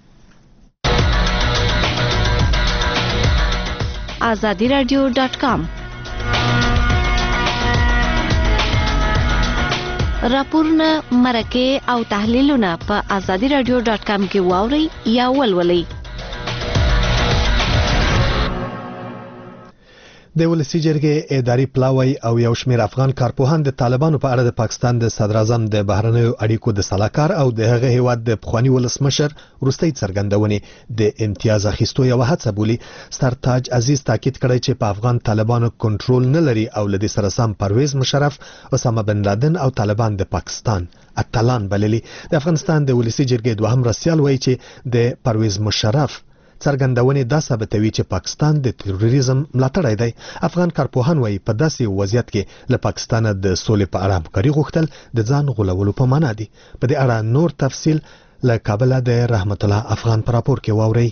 آزادی رادیو ډاټ کام راپورونه، مرکې او تحلیلونه په آزادی رادیو ډاټ کام کې واورئ یا ولولئ. د ولسی جرګې اداري پلاوی او یو شمېر افغان کارپوهان د طالبانو په اړه د پاکستان د صدر اعظم د بهرنیو اړیکو د سلاکار او د هغه هیواد د پخوانی ولسمشر وروستۍ څرګندونې د امتیاز اخیستو یو هڅه بولي. سرتاج عزیز تاکید کړی چې په افغان طالبانو کنټرول نه لري او له دې سره سم پرویز مشرف، اسامه بن لادن او طالبان د پاکستان اتلان بللي. د افغانستان د ولسی جرګې دوهم رسیال وایي چې د پرویز مشرف څرګندونې دا ثابتوي چې پاکستان د تروریزم ملاتړی دی. افغان کارپوهان وایي په داسې وضعیت کې له پاکستانه د سولې په اړه همکاري غوښتل د ځان غولولو په معنا دي. په دې اړه نور تفصیل له کابل د رحمت الله افغان پر راپور کې واورئ.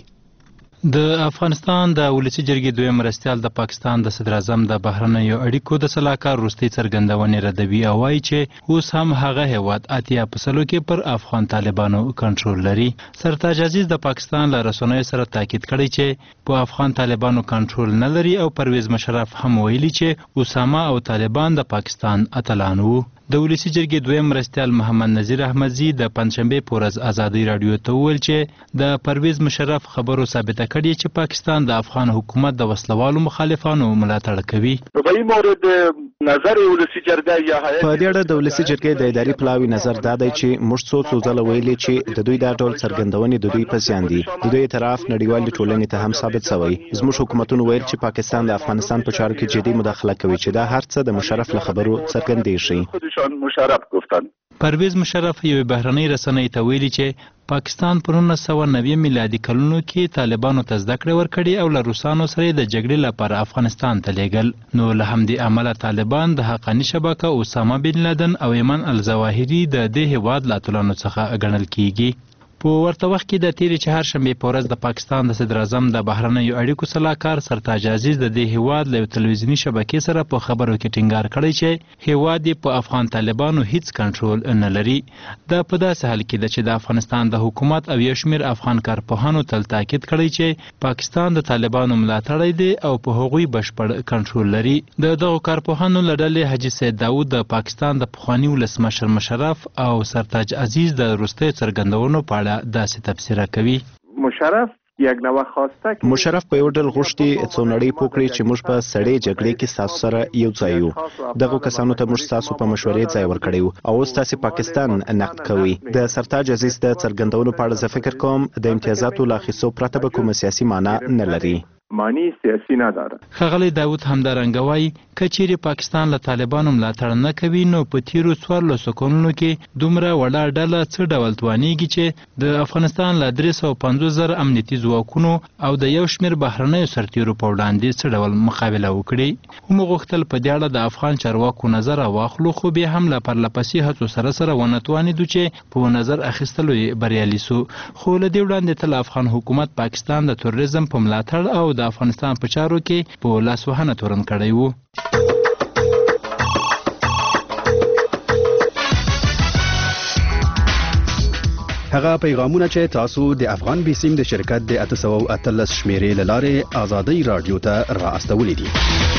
د افغانستان د ولسی جرګې دویم مرستیال د پاکستان د صدر اعظم د بهرنیو اړیکو د سلاکار وروستۍ څرګندونې ردوي او وایي چې اوس هم هغه هیواد اتیا په سلو کې پر افغان طالبانو کنټرول لري. سرتاج عزیز د پاکستان له رسنیو سره تاکید کړی چې په افغان طالبانو کنټرول نه لري او پرویز مشرف هم ویلي چې اسامه او طالبان د پاکستان اتلان وو. د ولسی جرګې دویم مرستیال محمد نذیر احمدزي د پنځشنبه په ورځ آزادی رادیو ته وویل چې د پرویز مشرف خبرو ثابته کړې چې پاکستان د افغان حکومت د وسلوالو مخالفانو ملاتړ کوي. په مورد نظر ولسی جرګې یا په دې اړه د ولسی جرګې د اداري پلاوی نظر دا دی چې موږ څو څو ځله ویلي چې د دوی دا ډول څرګندونې د دوی په زیان دي. د دوی اعتراف نړیوالې ټولنې ته هم ثابت شوی. زموږ حکومتونو ویل چې پاکستان د افغانستان په چارو کې جدي مداخله کوي چې دا هر څه د مشرف له خبرو څرګندې شي. مشرف گفتن پرویز مشرف یو بهرنۍ رسنۍ ته ویلي چې پاکستان په نولس سوه نوي میلادي کلونو کې طالبانو ته زده کړې ورکړې او له روسانو سره د جګړې لپاره افغانستان ته لیږل. نو له همدې امله طالبان د حقاني شبکه اسامه بن لادن او ایمن الظواهري د دې هیواد له اتلانو څخه ګڼل کیږي. په ورته وخت کې د تیرې چهارشنبې په ورځ د پاکستان د صدر اعظم د بهرنیو اړیکو سلاکار سرتاج عزیز د دې هیواد له تلویزیوني شبکې سره په خبرو کې ټینګار کړی چې هیواد یې په افغان طالبانو هیڅ کنټرول نه لري. دا په داسې حال کې ده چې د افغانستان د حکومت او یو شمېر افغان کارپوهانو تل تاکید کړی چې پاکستان د طالبانو ملاتړی دی او په هغوی بشپړ کنټرول لري. د دغو کارپوهانو له ډلې حاجي سید داود د پاکستان د پخواني ولسمشر مشرف او سرتاج عزیز د وروستیو څرګندونو په اړه داسې تفسیر کوي. مشرف یک نوع خواسته مشرف په یو ډول غوښتي څو نړۍ پوکړي چې موږ په سړې جګړې کې تاسو سره یو ځای یو. دغه کسانو ته موږ تاسو په مشورې ځای ورکړی او اوس تاسو پاکستان نقد کوي. د سرتاج عزیز د څرګندونو په اړه زه فکر کوم د امتیازاتو لا اخیستو پرته به کومه سیاسي معنا نه لري. معنی سیاسي نه داره. ښاغلی داود همدارنګه وایي که چیرې پاکستان له طالبانو ملاتړ نه کوي نو په تیرو څوارلسو کلونو کې دومره وړه ډله څه ډول توانیږي چې د افغانستان له درې سوه پنځوس زره امنیتي ځواکونو او د یو شمېر بهرنیو سرتیرو په وړاندې څه ډول مقابله وکړي. موږ غوښتل په دې اړه د افغان چارواکو نظر واخلو خو بیا هم له پرلپسې هڅو سره سره ونه توانېدو چې په نظر اخیستلو یې بریالي سو. خو له دې وړاندې تل افغان حکومت پاکستان د تروریزم په ملاتړ او د افغانستان په چارو کې په لاسوهنه تورن کړی وو. هغه پیغامونه چې تاسو د افغان بیسیم د شرکت د اته سوه اتلس شمیرې له لارې آزادۍ راډیو ته را استولې دي.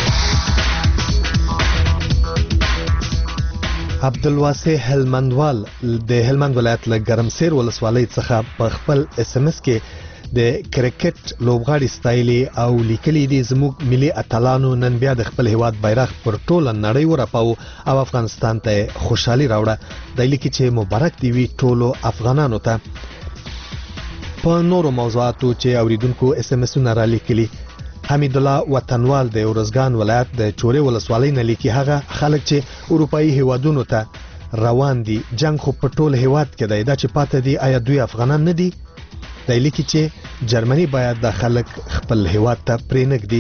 عبدالواسع هلمندوال د هلمند ولایت له ګرمسیر ولسوالۍ څخه په خپل اس ام اس کې د کرکټ لوبغاړي ستایلی او لیکلي دي زموږ ملي اتلانو نن بیا د خپل هیواد بیرغ پر ټوله نړۍ ورپاو او افغانستان ته خوشحالي راوړه. د لیکي چې مبارک دی وي ټولو افغانانو ته. په نورو موضوعاتو چې اوریدونکو اس ام اسونه را لیکلي، حمید الله وطنوال د ورزګان ولایت د چورې ولسوالۍ نه لیکي هغه خلک چې اروپایي هیوادونو ته روان دي جنگ خو په ټول هیواد کې دی، دا چې پاتې دي آیا دوی افغانان نه دي؟ د لیکي چې جرمني باید د خلک خپل هیواد ته پرېنږدي.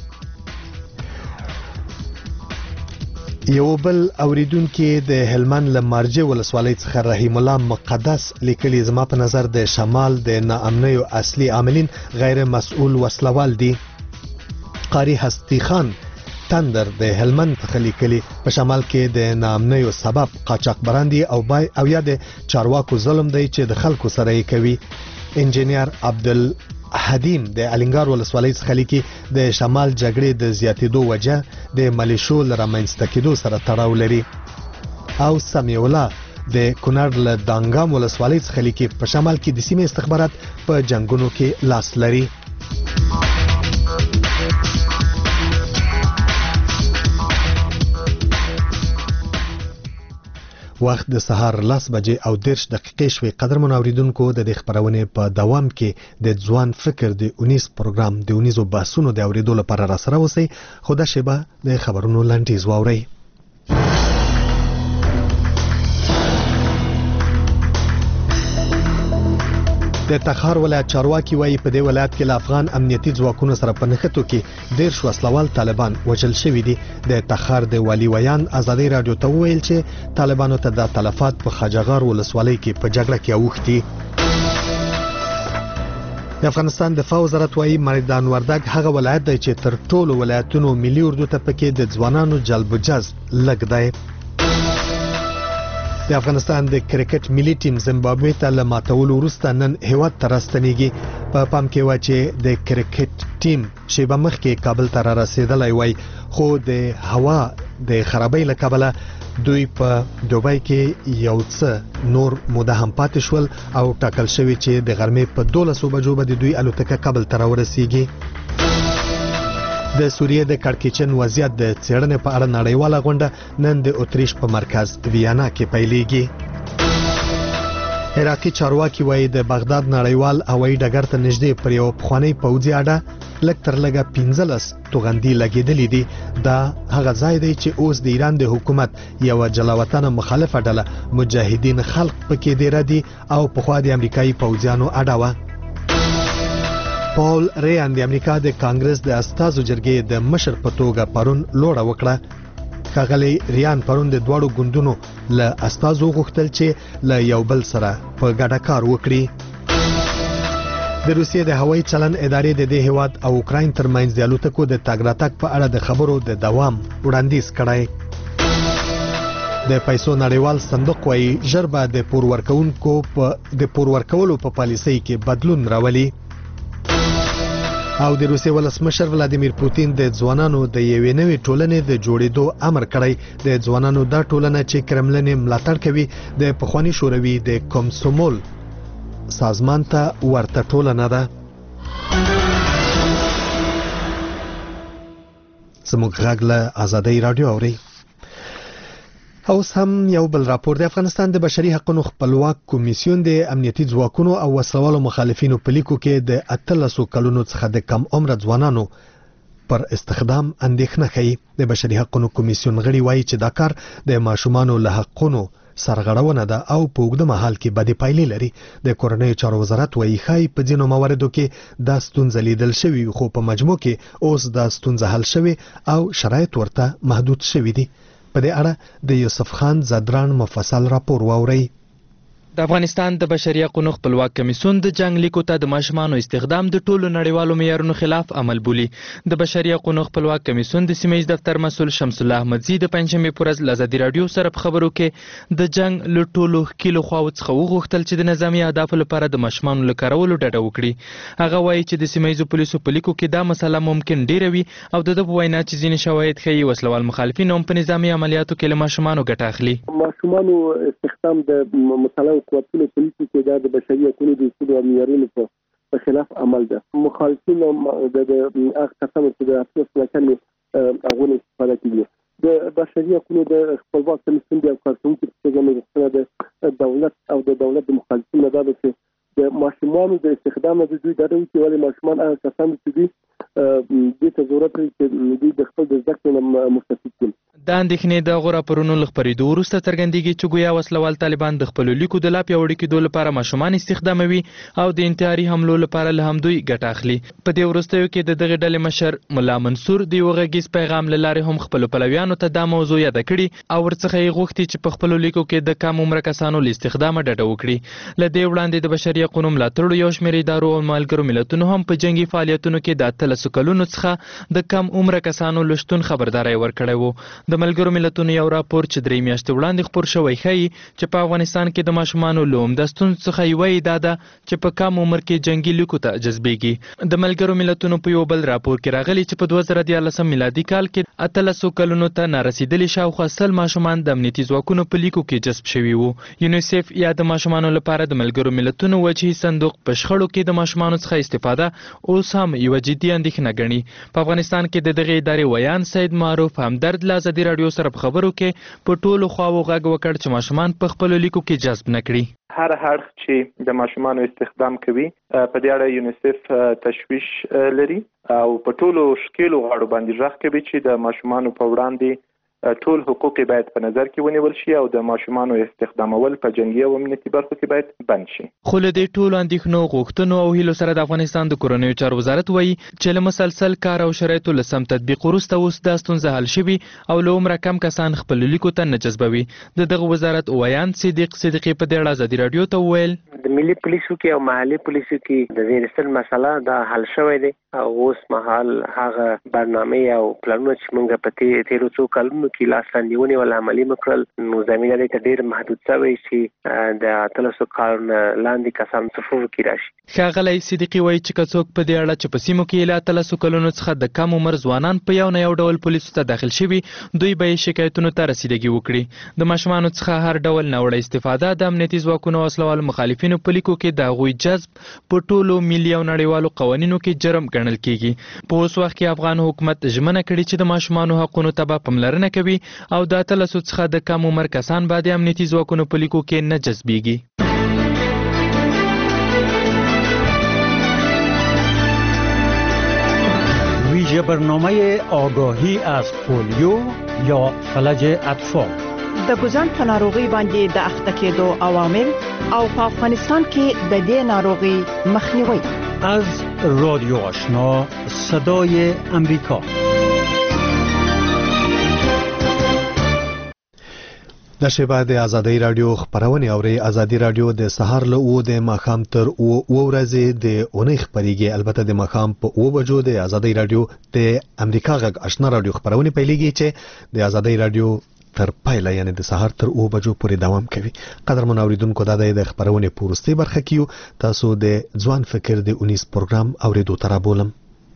یو بل اوریدونکو د هلمند له مارجه ولسوالۍ څخه رحیم الله مقدس لیکلي زما په نظر د شمال د ناامنیو اصلي عاملین غیر مسؤل وسلوال دي. قاری هستی خان تندر د هلمند څخه لیکلي په شمال کې د ناامنیو سبب قاچاقبران دي او بای او یا د چارواکو ظلم دی چې د خلکو سره یې کوي. انجینیر عبدل حدیم د الینګار ولسوالۍ څخه لیکي د شمال جګړې د زیاتېدو وجه د ملیشو لرمنځته کېدو سره تړاو لري. او سمیع الله د کونړ له دانګام ولسوالۍ څخه لیکي په شمال کې د سیمې استخبارات په جنگونو کې لاس لري. وخت د سهار لاس بجې او دیرش دقیقې شوي. قدرمن اوریدونکو د دې خبرونې په دوام کې د ځوان فکر د اونیس پروګرام د اونیزو بحثونو د اوریدو لپاره را سره اوسئ. خو دا شیبه د خبرونو لنډیز واورئ. د تخار ولایت چارواکي وایي په دې ولایت کې له افغان امنیتي ځواکونو سره په نښتو کې ډېر وسلوال طالبان وژل شوي دي. د تخار د والي ویان ازادي رادیو ته وویل چې طالبانو ته د تلفات په خاجغار ولسوالۍ کې په جګړه کې اوښتي. د افغانستان دفاع وزارت وایي میدان وردګ هغه ولایت دی چې تر ټولو ولایتونو ملي اردو ته پکې د ځوانانو جلب و جذب لږ دی. د افغانستان د کرکټ ملي ټیم زیمبابوې ته له ماتولو وروسته نن هیواد ته راستنیږي. په پام کې و چې د کرکټ ټیم شیبه مخکې کابل ته را رسیدلی وای، خو د هوا د خرابۍ له کبله دوی په دوبۍ کې یو څه نور موده هم پاتې شول او ټاکل شوی چې د غرمې په دولسو بجو به د دوی الوتکه کابل ته راورسیږي. د سوریې د کړکېچن وضعیت د څېړنې په اړه نړیواله غونډه نن د اتریش په مرکز ویانا کې پیلېږي. عراقي چارواکي وایي د بغداد نړیوال هوایي ډګر ته نږدې پر یو پخوانۍ پوځي اډه لږ تر لږه پنځلس توغندي لګېدلې دي. دا هغه ځای دی چې اوس د ایران د حکومت یوه جلاوطنه مخالفه ډله مجاهدین خلق پکې دیره دي او پخوا د امریکایي پوځیانو اډه وه. پاول ریان د امریکا د کانګرس د استازو جرګې د مشر په توګه پرون لوړه وکړه. ښاغلی ریان پرون د دواړو ګوندونو له استازو غوښتل چې له یو بل سره په ګډه کار وکړي. د روسیې د هوایي چلن ادارې د دې هیواد او اوکراین ترمنځ د الوتکو د تګ راتګ په اړه د خبرو د دوام وړاندیز کړی. د پیسو نړیوال صندوق وایي ژر به د پور ورکوونکو په د پور ورکولو په پالیسۍ کې بدلون راولي. او د روسیې ولسمشر ولادیمیر پوتین د ځوانانو د یوې نوې ټولنې د جوړېدو امر کړی. د ځوانانو دا ټولنه چې کرملن یې ملاتړ کوي د پخواني شوروي د کومسومول سازمان ته ورته ټولنه ده. زموږ غږ له ازادۍ رادیو اورئ. اوس هم یو بل راپور. د افغانستان د بشري حقوقو خپلواک کمیسیون د امنیتي ځواکونو او وسلوالو مخالفینو په لیکو کې د اتلسو کلونو څخه د کم عمره ځوانانو پر استخدام اندېښنه کوي. د بشري حقوقو کمیسیون غړي وایي چې دا کار د ماشومانو له حقونو سرغړونه ده او په اوږده مهال کې بدې پایلې لري. د کورنیو چارو وزارت وایي ښایي په ځینو مواردو کې دا ستونزه لیدل شوې، خو په مجموع کې اوس دا ستونزه حل شوې او شرایط ورته محدود شوي دي. په دې اړه د یوسف خان زدران مفصل راپور واورئ. د افغانستان د بشري حقوقو خپلواک کمیسیون د جنگ لیکو ته د ماشومانو استخدام د ټولو نړیوالو معیارونو خلاف عمل بولي. د بشري حقوقو خپلواک کمیسیون د سیمه ییز دفتر مسؤل شمس الله احمدزي د پنځمې پر ورځ له ازادي رادیو سره په خبرو کې د جنگ له ټولو ښکیلو خواوو څخه وغوښتل چې د نظامي اهدافو لپاره د ماشومانو له کارولو ډډه وکړي. هغه وایي چې د سیمه ییزو پولیسو په لیکو کې دا مسله ممکن ډیره وي او د ده په وینا چې ځینې شواهد ښیي وسلوال مخالفین هم په نظامي عملیاتو کې له ماشومانو ګټه اخلي. ماشومانو استخدام د مسلو قوتونو پولیسو کې دا د بشري حقوقو د اصولو او معیارونو په خلاف عمل ده. مخالفین د هغه کسانو چې د افسوس ناکامي هغه استفاده کوي. د بشري حقوقو د خپلواک کمیسیون د کارکونکو په توګه د دولت او د دولت د مخالفینو دا ده چې د ماشومانو د استخدام د دوی دغه چې ولې ماشومان هغه کسان چې دوی د ضرورت لري چې دوی د خپل د ذکر مستفید دي. د اندېښنې د غوره پرونو لخپریدو وروسته څرګندېږي چې ګویا وسلوال طالبان د خپلو لیکو د لا پیاوړي کېدو لپاره ماشومان استخداموي او د انتحاري حملو لپاره له همدوی ګټه اخلي. په دې وروستیو کې د دغې ډلې مشر ملا منصور د یوه غږیز پیغام له لارې هم خپلو پلویانو ته دا موضوع یاده کړي او ورڅخه یې غوښتي چې په خپلو لیکو کې د کم عمره کسانو له استخدامه ډډه وکړي. له دې وړاندې د بشري حقونو ملاتړو یو شمېر ادارو او ملګرو ملتونو هم په جنګي فعالیتونو کې د اتلسو کلونو څخه د کم عمره کسانو له شتون خبرداری ورکړی و. د ملګرو ملتونو یو راپور چې درې میاشتې وړاندې خپور شوی ښیي چې په افغانستان کې د ماشومانو له عمده ستونزو څخه یوه یې دا ده چې په کم عمر کې جنګي لیکو ته جذبېږي. د ملګرو ملتونو په یو بل راپور کې راغلي چې په دوه زره دیارلسم میلادي کال کې اتلسو کلونو ته نارسېدلي شاوخوا سل ماشومان د امنیتي ځواکونو په لیکو کې جذب شوي وو. یونیسف یا د ماشومانو لپاره د ملګرو ملتونو وجهي صندوق په شخړو کې د ماشومانو څخه استفاده اوس هم یوه جدي اندېښنه ګڼي. په افغانستان کې د دغې ادارې ویان سید معروف همدرد له ازادي راډیو سره په خبرو کې په ټولو خواو غږ وکړ چې ماشومان په خپلو لیکو کې جذب نه کړي. هر اړخ چې د ماشومانو استخدام کوي په دې اړه یونیسف تشویش لري او په ټولو ښکېلو غاړو باندې غږ کوي چې د ماشومانو په وړاندې ټول حقوق باید په نظر کې ونیول شي او د ماشومانو استخدامول په جنګي او امنیتي برخو کې باید بند شي. خو له دې ټولو اندېښنو غوښتنو او هیلو سره د افغانستان د کورنیو چارو وزارت وایي چې له مسلسل کار او شرایطو له سم تطبیق وروسته اوس دا ستونزه حل شوي او له عمره کم کسان خپلو لیکو ته نه جذبوي. د دغه وزارت ویان صدیق صدیقي په دې اړه ازادي راډیو ته وویل د ملي پولیسو کې او محلي پولیسو کې د زیرستل مسله دا حل شوی دی او اوس مهال هغه برنامه او پلانونه چې موږ په تیرو څو کلونو کې لاس لاندې ونیول ول عملي مکرل نو زمينه دې ته ډېر محدود شوی چې د اتلسو کارونه لاندې کسان صفر کې راشي. ښاغلی صدیقي وایي چې که څوک په دې اړه چې په سیمو کې له اتلسو کلونو څخه د کم عمر ځوانان په یو نه یو ډول پولیسو ته داخل شوي دوی به یې شکایتونو ته رسیدګي وکړي. د ماشومانو څخه هر ډول ناوړه استفاده د امنیتي ځواکونو او وسلوالو مخالفینو په لیکو کې د هغوی جذب په ټولو ملي او نړیوالو قوانینو کې جرم ګڼل کیږي. په اوس وخت کې افغان حکومت ژمنه کړې چې د ماشومانو حقونو ته به پاملرنه کوي او د اتلسو څخه د کم عمر کسان به د امنیتي ځواکونو په لیکو کې نه جذبیږي. ویژه برنامه آگاهی از پولیو یا فلج اطفال د ګوزن په ناروغي باندې د اخته کېدو عوامل او په افغانستان کې د دې ناروغي مخنیوي. از رادیو آشنا صدای امریکا. د شبا د ازادي رادیو خبرونه اوري. ازادي رادیو د سهار له او د ماخام تر او ورځې د اونۍ خبريږي. البته د ماخام په او بجو د ازادي رادیو د امریکا غږ آشنا رادیو خبرونه پیلېږي چې د ازادي رادیو تر پایله یعنی د سهار تر او بجو پورې دوام کوي. قدر منوریدونکو دا د خبرونه پورستی برخه کیو. تاسو د ځوان فکر د اونیس پروګرام اوریدو تر بولم.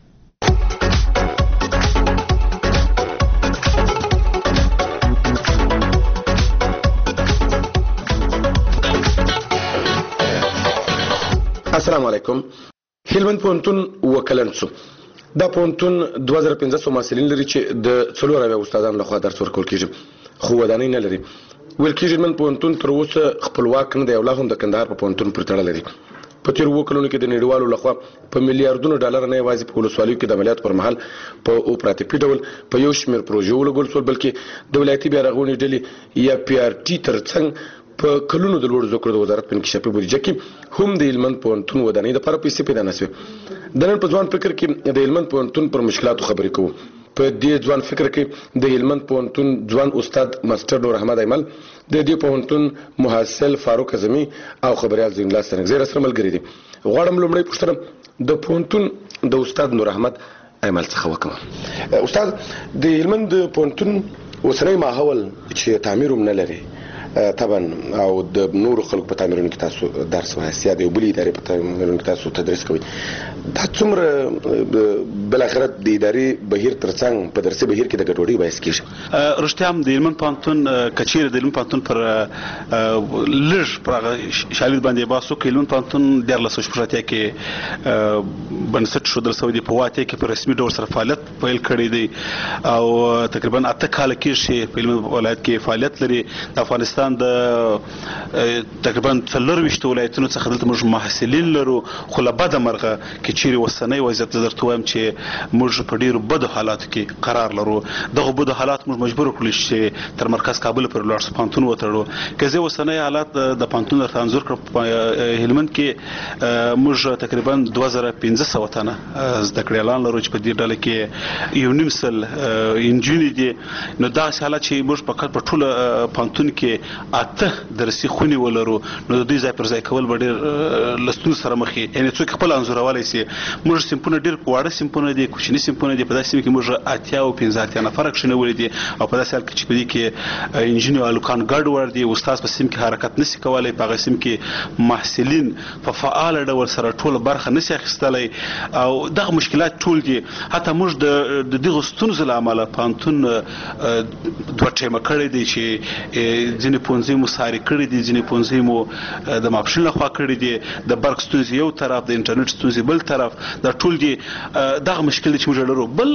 السلام علیکم. هلمند پونتون وکلن شو. دا پونتون دوه زره پنځه سوه محصلین لري چې د څلور اویا استادانو لخوا درس ورکول کیږي. خو ودانۍ نه لري. ویل کېږي هلمند پونتون تر اوسه خپلواک نه دی او لا هم د کندهار په پونتون پورې تړلی لري. په تېرو اووه کلونو کې د نړیوالو لخوا په میلیارډونو ډالر نه یوازې په ولسوالیو کې د عملیاتو پر مهال په اوپراتیفي ډول په یو شمېر پروژې ولګول شول بلکې د ولایتي بیارغونې ډلې یا پی آر ټي تر څنګ په کلونو د لوړو زده کړو د وزارت په انکشافي بودیجه کې هم د هلمند پوهنتون ودانۍ دپاره پیسې پیدا نه شوې. د نن په ځوان فکر کې د هلمند پوهنتون پر مشکلاتو خبرې کوو. په دې ځوان فکر کې د هلمند پوهنتون ځوان استاد ماستر نور احمد ایمل د دې پوهنتون محصل فاروق اعظمي او خبريال زین الله سنگزیر سره ملګري دي. غواړم لومړی پوښتنه د پوهنتون د استاد نور احمد ایمل څخه وکړم. استاد د هلمند پوهنتون اوسنی ماحول چې تعمیر هم نه لري طبعا او د نورو خلکو په تعمیرونو کې تاسو درس وایي یا د یو بلې ادارې په تعمیرونو کې تاسو تدریس کوئ. دا څومره بالاخره د ادارې بهیر تر څنګ په درسي بهیر کې د ګډوډۍ باعث کېږي؟ رښتیا هم د هلمند پوهنتون کچېرې د هلمند پوهنتون پر لږ پر هغه شالید باندې بحث وکړو. هلمند پوهنتون دیارلس سوه شپږ اتیا کې بنسټ ښودل شوی دی. په اووه اتیا کې په رسمي ډول سره فعالیت پیل کړی دی او تقریبا اته کاله کېږي په هلمند ولایت کې فعالیت لري. د افغانستان افغانستان د تقریبا څلورویشت ولایتونو څخه دلته موږ محصلین لرو، خو له بده مرغه کې چیرې اوسنی وضعیت درته وایم چې موږ په ډېرو بدو حالاتو کې قرار لرو. دغه بدو حالات موږ مجبور کړل چې تر مرکز کابل پورې لاړ شو، پوهنتون وتړو. که زه اوسنی حالات د پوهنتون درته انځور کړم، په هلمند کې موږ تقریبا دوه زره پنځه سوه تنه زده کړیالان لرو چې په دې ډله کې یو نیم سل انجونې دي. نو داسې حالات چې موږ فقط په ټوله پوهنتون کې اته درسي خونې ولرو، نو د دوی ځای پر ځای کول به ډېر له ستونزو سره مخ وي. یعنې څوک خپل انځورولی سي. موږ صنفونه ډېر واړه صنفونه دي، کوچني صنفونه دي. په داسې سیمه کې موږ اتیا او پنځه اتیا نفره کښېنولي دي، او په داسې حال کې چې په دې کې انجونې او هلکان ګډوډ دي. استاد په سیمه کې حرکت نشي کولی، په هغه سیمه کې محصلین په فعاله ډول سره ټوله برخه نشي اخیستلی، او دغه مشکلات ټول دي. حتی موږ د دغو ستونزو له امله پوهنتون دوه ټیمه کړی دی چې ځینې پوهنځي مو ساري کړي دي، ځینې پوهنځي مو د ماپښین لخوا کړي دي، د برق ستونزې یو طرف، د انټرنیټ ستونزې بل طرف. دا ټول دي دغه مشکل دی چې موږ لرو. بل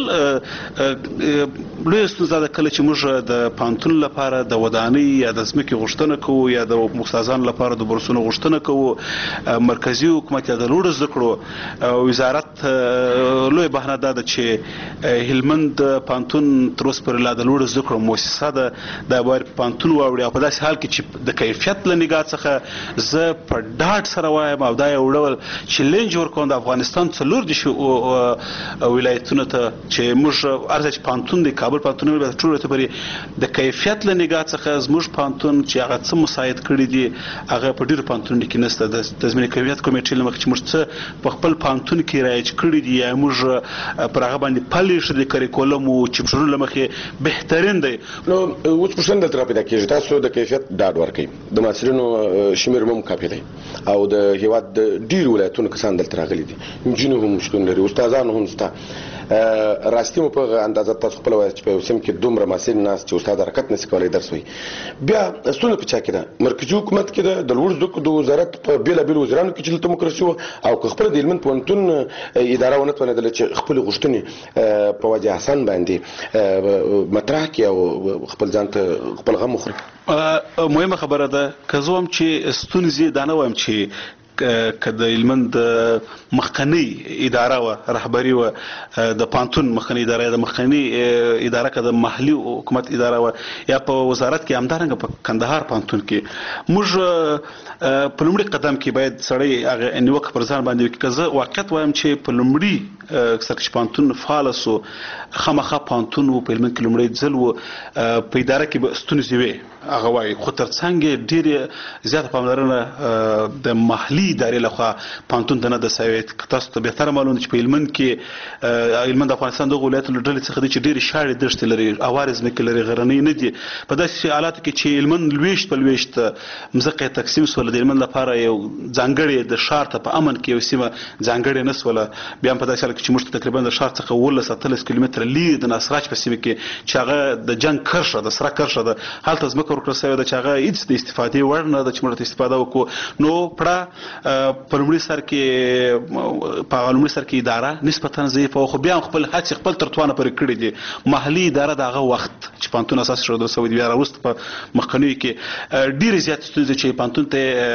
لویه ستونزه ده کله چې موږ د پوهنتون لپاره د ودانۍ یا د ځمکې غوښتنه کوو، یا د استادانو لپاره د بورسونو غوښتنه کوو. مرکزي حکومت یا د لوړو زده کړو وزارت لویه بهانه دا ده چې هلمند پوهنتون تر اوسه پورې لا د لوړو زده کړو مؤسسه ده، دا باید پوهنتون واوړي. او په داسې حال کې چې د کیفیت له نګاه څخه زه په ډاډ سره وایم، او دا یو ډول چیلنج ورکوم د افغانستان څلور دېرش ولایتونو ته چې موږ هر ځای چې پوهنتون دی، کابل پوهنتون وي، ټول ولایتونه پورې د کیفیت له نګاه څخه زموږ پوهنتون چې هغه څه مساعد کړي دي هغه په ډېرو پوهنتونونو کې نشته. د تضمین کیفیت کمیټې له مخې چې موږ څه په خپل پوهنتون کې رایج کړي دي، یا موږ پر هغه باندې پلي ایښي دي، کریکولم او چپټرونو له مخې بهترین دی. نو اوس پوښتنه درته را پیدا کېږي، تاسو د کیفیت ډاډ ورکوئ، د محصلینو شمېر هم کافي دی، او د هېواد د ډېرو ولایتونو کسان دلته راغلي دي، نجونې هم شتون لري، استادان هم شته. راستي مو په اندازه تاسو خپل وایاست چې په یو سیم کې دومره محصلین ناست چې استاد حرکت نشي کولی درس وایي. بیا ستونزه په چا کې ده؟ مرکزي حکومت کې ده، د لوړو زده کړو د وزارت په بېلابېلو وزیرانو کې چې دلته مقرر شوي، او که خپله د هلمند پوهنتون اداره ونه توانېدله چې خپلې غوښتنې په وجه حسن باندې مطرح کړي او خپل ځان ته خپل غم وخوري. مهمه خبره ده. که زه وایم چې ستونزې دا نه وایم چې که د هلمند مخکنی اداره و رهبري و د پوهنتون مخکنی اداره د مخکنی اداره که د محلي حکومت اداره و یا په وزارت کې همدارنګه په کندهار پوهنتون کې موږ په لومړي قدم کې باید سړی هغه نیوکه پر ځان باندې وکړي. که زه واقعیت وایم چې په لومړي سر کې پوهنتون فعال سو، خامخا پوهنتون و په هلمند کې لومړی ځل و په اداره کې به ستونزې وې هغه وایي، خو تر څنګ ډېرې زیاته پاملرنه د محلي ادارې لخوا پوهنتون ته نه ده سوې. تاسو ته بهتره معلوم ده چې په هلمند کې هلمند د افغانستان دغو ولایتونو له ډلې څخه دی چې ډېرې شاړې دښتې لري، هوارې ځمکې لري، غرنۍ نه دي. په داسې حالاتو کې چې هلمند لویشت په لویشت ځمکه یې تقسیم سوله، د هلمند لپاره یو ځانګړې د ښار ته په امن کې یو سیمه ځانګړې نه سوله. بیا هم په داسې حال کې چې موږ ته تقریبا د ښار څخه اوولس اتلس کیلومتره لرې د ناسراج په سیمه کې چې هغه د جنګ کرښه ده، سره کرښه ده، هلته ځمکه ورکړل سوې ده چې هغه هېڅ د استفادې وړ نه ده چې موږ ته استفاده وکړو. نو پړه په لومړي سر کې په لومړي سر کې اداره نسبتا ضعیفه وه، خو بیا هم خپل هڅې خپل تر توانه پورې کړي دي. محلي اداره د هغه وخت چې پوهنتون اساس ایښودل سوی دی، بیا راوروسته په مخکنیو کې ډېرې زیاتې ستونزې چې پوهنتون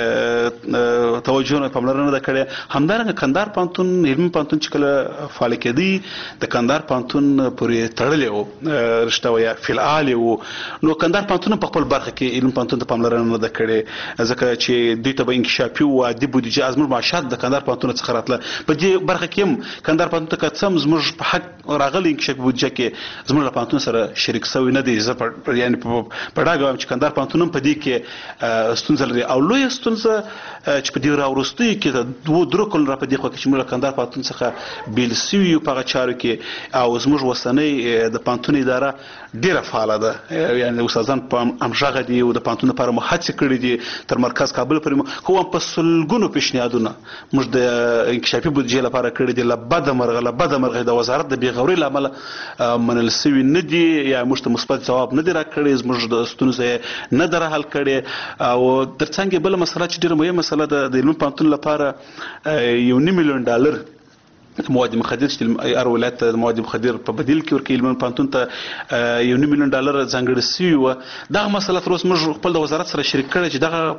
ته توجه نه پاملرنه نه ده کړې. همدارنګه کندهار پوهنتون، هلمند پوهنتون چې کله فعال کېدی د کندهار پوهنتون پورې تړلی و، رشته وه یا فعال و. نو کندهار پوهنتون په خپل برخه کې هلمند پوهنتون ته پاملرنه نه ده کړې، ځکه چې دوی ته به انکشافي و عادي بودیجه از موږ معاشات د کندهار پوهنتون څخه راتله. په دې برخه کې هم کندهار پوهنتون ته که څه هم زموږ په حق راغلی انکشافي بودیجه کې زموږ له پوهنتون سره شریک سوی نه دی. زه یعنې په ډاګه وایم چې کندهار پوهنتون هم په دې کې ستونزه لري. او لویه ستونزه چې په دې راوروستیو کې د دوو درو کلونو را په دې خوا کې چې موږ له کندهار پوهنتون څخه بېل سوي یو په هغه چارو کې، او زموږ اوسنۍ د پوهنتون اداره ډېره فعاله ده، یعنې استادان په همغږه دي او د پوهنتون لپاره مو هڅې کړي دي تر مرکز کابل پورې. خو هم په سلګونو پیشنهادونه موږ د انکشافي بودیجې لپاره کړي دي، له بده مرغه له بده مرغه د وزارت د بې غورۍ له امله منل سوي نه دي، یا موږ ته مثبت ځواب نه دی راکړی، زموږ د ستونزه یې نه ده حل کړې. او تر څنګ بله مسله چې ډېره مهمه مسله ده، د هلمند پوهنتون لپاره یو نیم میلیون ډالر مواد مخدر چې هر ولایت ته مواد مخدر په بدیل کې ورکوي هلمند پوهنتون ته یو نیم میلیون ډالر ځانګړي سوي وه. دغه مسله تر اوسه موږ خپل د وزارت سره شریک کړی چې دغه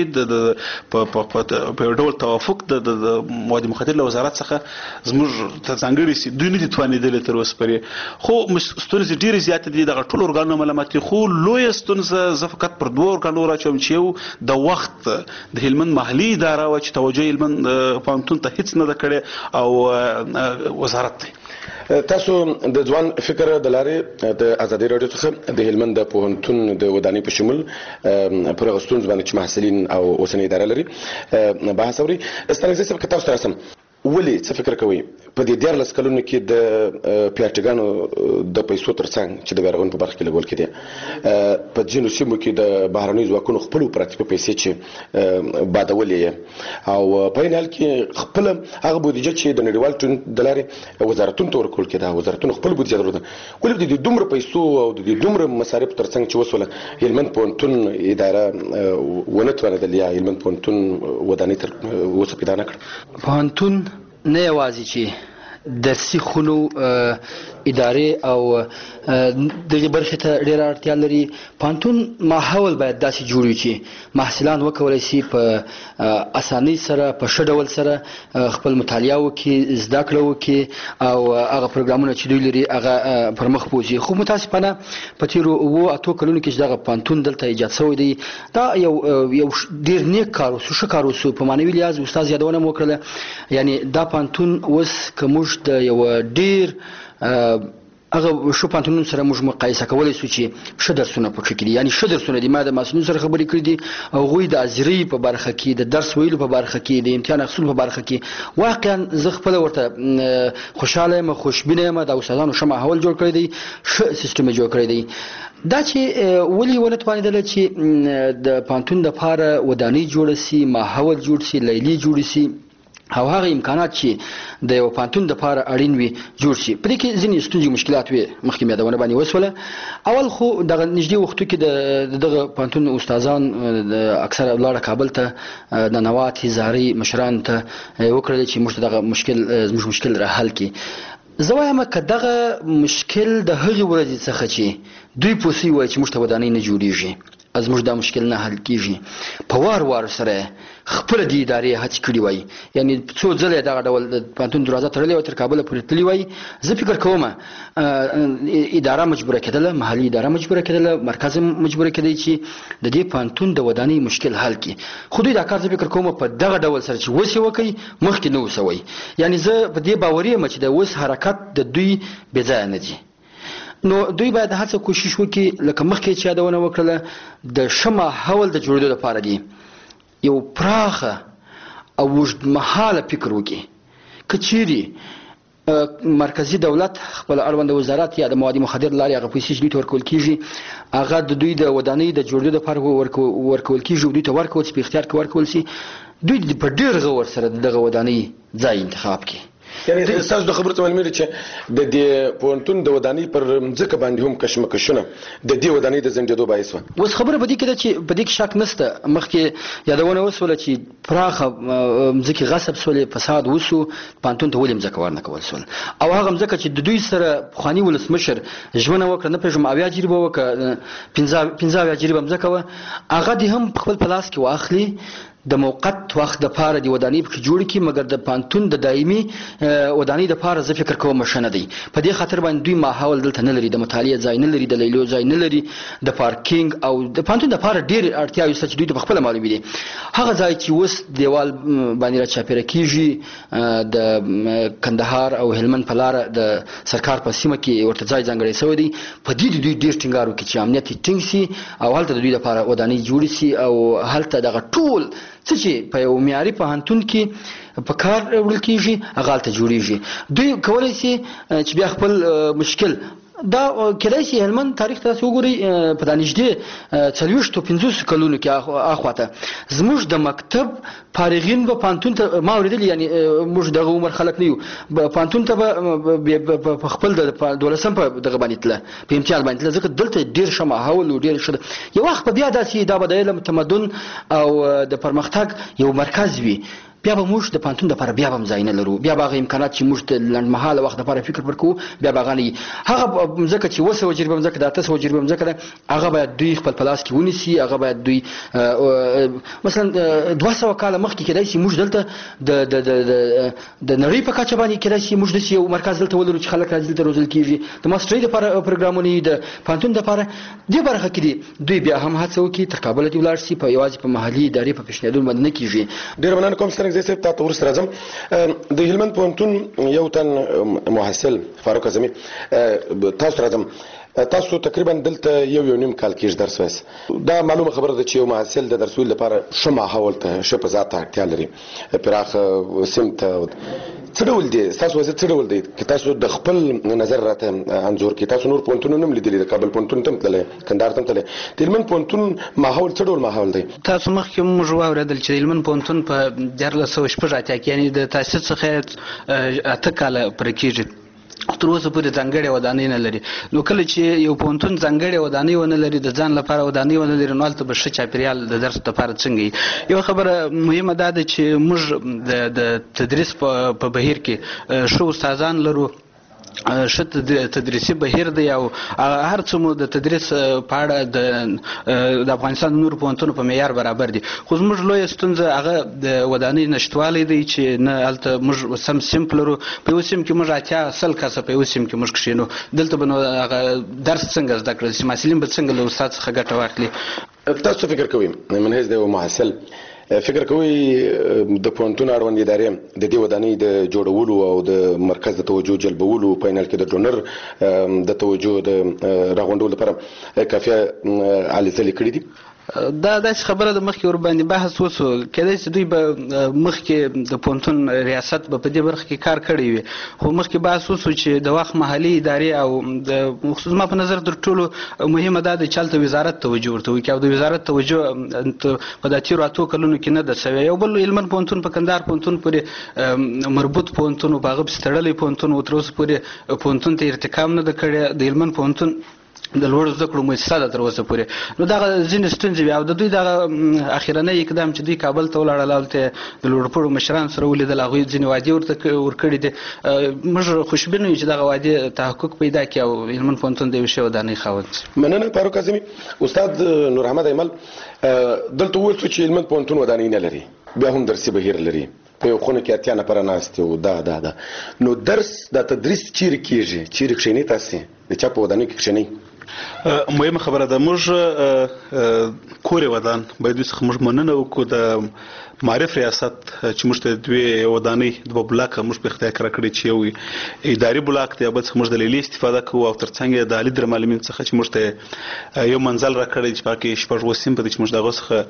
پیسې په یو ډول توافق د مواد مخدر له وزارت څخه زموږ ته ځانګړي سي. دوی نه دي توانېدلي تر اوسه پورې، خو ستونزې ډېرې زیاتې دي. دغه ټول ارګانونه ملامت دي، خو لویه ستونزه زه فقط پر دوه ارګانو راچوم چې یو د وخت د هلمند محلي اداره وه چې توجه هلمند پوهنتون ته هېڅ نه ده کړې او وزارت دی. تاسو د ځوان فکر د لارې د ازادي راډیو څخه د هلمند د پوهنتون د ودانۍ په شمول پر هغه ستونزو باندې چې محصلین او اوسنۍ اداره لري بحث اوري. ستانکزی صاحب که تاسو ته راسم ولې څه فکر کوئ په دې دیارلس کلونو کې د پیاټګانو د پیسو ترڅنګ چې د بیارغونې په برخه کې لګول کېدې په ځینو سیمو کې د بهرنیو ځواکونو خپل پراکتیکي پیسې چې بادولې او په عین حال کې خپل هغه بودیجه چې د نړیوال ټرند د لارې وزارتونو ته ورکول کېده، وزارتونو خپل بودیجه درلوده، ولې د دې دومره پیسو او د دې دومره مصارف ترڅنګ چې وسوله هلمند پوهنتون اداره ونه توانېدل یا هلمند پوهنتون ودانۍ تر اوسه پیدا نه کړه؟ پوهنتون نه یوازې چې درسي خونو ادارې او دغه برخې ته ډېره اړتیا لري، پوهنتون ماحول باید داسې جوړ وي چې محصلان وکولی شي په اسانۍ سره په ښه ډول سره خپل مطالعه وکړي، زده کړه وکړي او هغه پروګرامونه چې دوی لري هغه پر مخ بوځي. خو متاسفانه په تېرو اوو اتو کلونو کې چې دغه پوهنتون دلته ایجاد شوی دی دا یو یو ډېر نیک کار وسو، ښه کار وسو. په معنوي لحاظ استاد یادونه مو وکړله، یعنی دا پوهنتون اوس که موږ د یو ډېر هغه ښه پوهنتونونو سره موږ مقایسه کولی شو چې ښه درسونه پکې کې دي، یعنی ښه درسونه دي. ما د محصلینو سره خبرې کړې دي، هغوی د حاضرۍ په برخه کې، د درس ویلو په برخه کې، د امتحان اخیستلو په برخه کې واقعا زه خپله ورته خوشحاله یم، خوشبینه یم. د استادانو ښه ماحول جوړ کړی دی، ښه سیستم یې جوړ کړی دی. دا چې ولې ونه توانېدله چې د پوهنتون دپاره ودانۍ جوړه سي، ماحول جوړ سي، لیلې جوړې سي او هغه امکانات چې د یو پوهنتون دپاره اړین وي جوړ شي. په دې کې ځینې ستونزې مشکلات وي، مخکې مې یادونه باندې وسوله. اول خو دغه نږدې وختو کې د دغه پوهنتون استادان اکثره ولاړه کابل ته ننواتې زارۍ مشرانو ته وکړلې چې موږ ته دغه مشکل زموږ مشکل را حل کړي. زه وایم که دغه مشکل د هغې ورځې څخه چې دوی پوه سوي وای چې موږ ته ودانۍ نه جوړېږي، زموږ دا مشکل نه حل کېږي، په وار وار سره خپله دې ادارې هڅې کړي وای، یعنی څو ځله یې دغه ډول د پوهنتون دروازه تړلې وه تر کابله پورې تللي وای. زه فکر کوم اداره مجبوره کېدله، محلي اداره مجبوره کېدله، مرکز مجبوره کېدی چې د دې پوهنتون د ودانۍ مشکل حل کړي. خو دوی دا کار زه فکر کوم په دغه ډول سره چې اوس یې وکړي مخکې نه اوسوئ. یعنی زه په دې باوري یم چې د اوس حرکت د دوی بې ځایه نه دي. نو دوی باید هڅه کوشش وکړي لکه مخکې چې یادونه وکړله د ښه ماحول د جوړېدو لپاره دي یو پراخه او اوږدمهاله فکر وکړي. که چیرې مرکزي دولت خپل اړونده وزارت یا د مواد مخدر لارې هغه پیسې چې دوی ته ورکول کېږي هغه د دوی د ودانۍ د جوړېدو لپاره ورکول کېږي او دوی ته ورکول شي، په اختیار کې ورکول شي، دوی په ډېر غور سره دغه ودانۍ ځای انتخاب کړي. یعنی تاسو د خبرو ته معلومه چې د دې پوهنتون د ودانۍ پر ځمکه باندې هم کشمکشونه د دې ودانۍ د ځنډېدو باعث وه. اوس خبره په دې کې ده چې په دې کې شک نشته، مخکې یادونه وسوله چې پراخه ځمکې غصب سولې، فساد وسو، پوهنتون ته ولې ځمکه ورنه کول سول او هغه ځمکه چې د دوی سره پخواني ولسمشر ژمنه وکړه، نه پوهېږم اویا جریبه وکړه، پنځه اویا جریبه ځمکه وه، هغه دې هم په خپل په لاس کې واخلي، د موقت وخت دپاره د ودانۍ پکې جوړې کړي، مګر د پوهنتون د دایمي ودانۍ دپاره زه فکر کوم ښه نه دی. په دې خاطر باندې دوی ماحول دلته نه لري، د مطالعې ځای نه لري، د لیلیو ځای نه لري، د پارکینګ او د پوهنتون دپاره ډېرې اړتیاوې شته چې دوی ته په خپله معلومې دي. هغه ځای چې اوس دیوال باندې راچاپېره کېږي د کندهار او هلمند په لاره د سرکار په سیمه کې ورته ځای ځانګړی شوی دی، په دې د دوی ډېر ټینګار وکړي چې امنیت یې ټینګ سي او هلته د دوی دپاره ودانۍ جوړې سي او هلته دغه ټول څه چې په یو معیاري پوهنتون کې په کار وړل کېږي هغه هلته جوړېږي. دوی کولی شي چې بیا خپل مشکل دا کېدای شي هلمند تاریخ ته تاسو وګورئ په دا نږدې څلوېښتو پنځوسو کلونو کې اخواته زموږ د مکتب فارغین به پوهنتون ته ما اورېدلي، یعنی موږ دغه عمر خلک نه یو، پوهنتون ته به په خپل د دولسم په دغه باندې تله، په امتیاز باندې تله، ځکه دلته ډېر ښه ماحول و، ډېر ښه. یو وخت به بیا داسې دا به د علم تمدن او د پرمختګ یو مرکز وي. بیا به موږ د پانتون لپاره بیا هم ځای نه لرو، بیا به هغه امکانات چې موږ ته لنډمهاله وخت لپاره فکر ورکوو بیا به هغه نه وي. هغه مځکه چې اوه سوه جریبه مځکه ده، اته سوه جریبه مځکه ده، هغه باید دوی خپل په لاس کې ونیسي. هغه باید دوی مثلا دوه سوه کاله مخکې کېدای شي موږ دلته د د د د نړۍ په کچه باندې کېدای شي موږ داسې یو مرکز دلته ولرو چې خلک راځي دلته روزل کېږي. د ماسټرۍ لپاره پروګرامونه د پانتون لپاره دې برخه کې دي دوی بیا هم هڅه وکړي تر کابله دې ولاړ شي، په یوازې په محلي ادارې په پیشنهادونو باندې نه کېږي. ډېره مننه کوم سترګزی صاحب، تا ته وروسته راځم. د هلمند پوهنتون یو تن محصل فاروق اعظمي، تاسو ته راځم. تاسو تقریبا دلته یو یو نیم کال کېږي درس وایس. دا معلومه خبره ده چې یو محصل د درس ویلو لپاره ښه ماحول ته، ښه فضا ته اړتیا لري، پراخه سیمت ته. څه ډول دی ستاسو وضعیت، څه ډول دی که تاسو د خپل نظر راته انځور کړئ؟ تاسو نور پوهنتونونه هم لیدلي، د کابل پوهنتون ته هم تللی، کندهار ته هم تللی، د هلمند پوهنتون ماحول څه ډول ماحول دی؟ تاسو مخکې موږ واورېدل چې د هلمند پوهنتون په دیارلس سوه شپږ اتیا کې یعنې د تاسیس څخه اته کاله پوره کېږي، تر اوسه پورې ځانګړې ودانۍ نه لري. نو کله چې یو پوهنتون ځانګړې ودانۍ ونه لري، د ځان لپاره ودانۍ ونه لري، نو هلته به ښه چاپېریال د درس لپاره څنګه وي؟ یوه خبره مهمه دا ده چې موږ د تدریس په بهیر کې ښه استادان لرو، ښه تدریسي بهیر دی، او هر څه مو د تدریس په اړه د افغانستان د نورو پوهنتونو په معیار برابر دي. خو زموږ لویه ستونزه هغه د ودانۍ نشتوالی دی چې نه هلته موږ سم صنف لرو. په یو صنف کې موږ اتیا سل کسه په یو صنف کې موږ کښېنو، دلته به نو هغه درس څنګه زده کړل شي؟ محصلین به څنګه له استاد څخه ګټه واخلي؟ تاسو فکر کوئ من حیث د یو محصل فکر کوي د پوهنتون اړوند ادارې د دې ودانۍ د جوړولو او د مرکز د توجه جلبولو په عینل کې د ډونر د توجه د راغونډولو لپاره کافیه هلې ځلې کړي دي؟ دا داسې خبره ده، مخکې ورباندې بحث وسو، کېدای شي دوی به مخکې د پوهنتون ریاست به په دې برخه کې کار کړی وي، خو مخکې بحث وسو چې د وخت محلي ادارې او د خصوص ما په نظر تر ټولو مهمه دا ده چې هلته وزارت توجه ورته وکړي، او د وزارت توجه په دا تېرو اتو کلونو کې نه ده سوی. یو بل هلمند پوهنتون په کندهار پوهنتون پورې مربوط پوهنتون و، په هغه پسې تړلی پوهنتون و، تر اوسه پورې پوهنتون ته ارتکاب نه ده کړی. د هلمند پوهنتون د لوړو زده کړو مؤسسه ده تر اوسه پورې. نو دغه ځینې ستونزې وي، او د دوی دغه اخرنی اقدام چې دوی کابل ته ولاړل، هلته د لوړپوړو مشرانو سره ولیدل، هغوی ځینې وعدې ورته ورکړي دي. موږ خوشبینه یو چې دغه وعدې تحقق پیدا کړي او هلمند پوهنتون د یوې ښې ودانۍ خاوند شي. مننه فاروق اعظمي. استاد نور احمد ایمل، دلته وویل شو چې هلمند پوهنتون ودانۍ نه لري، بیا هم درسي بهیر لري، په یو خونه کې اتیا نفره ناست وو. دا دا دا نو درس د تدریس چیرې کېږي؟ چیرې کښېنئ تاسې؟ د چا په ودانیو کې کښېنئ؟ مهمه خبره ده، موږ کور ودان باید دوی څخه موږ مننه وکړو د معرف ریاست چې موږ ته دوی ودانۍ دوه بلاکه موږ په اختیار راکړي چې یو اداري بلاک دی، بل څخه موږ د لیلې استفاده کوو، او ترڅنګ د عالي درمعلمین څخه چې موږ ته یو منزل راکړی چې پکې شپږ اووه صنفه دي چې موږ د هغو څخه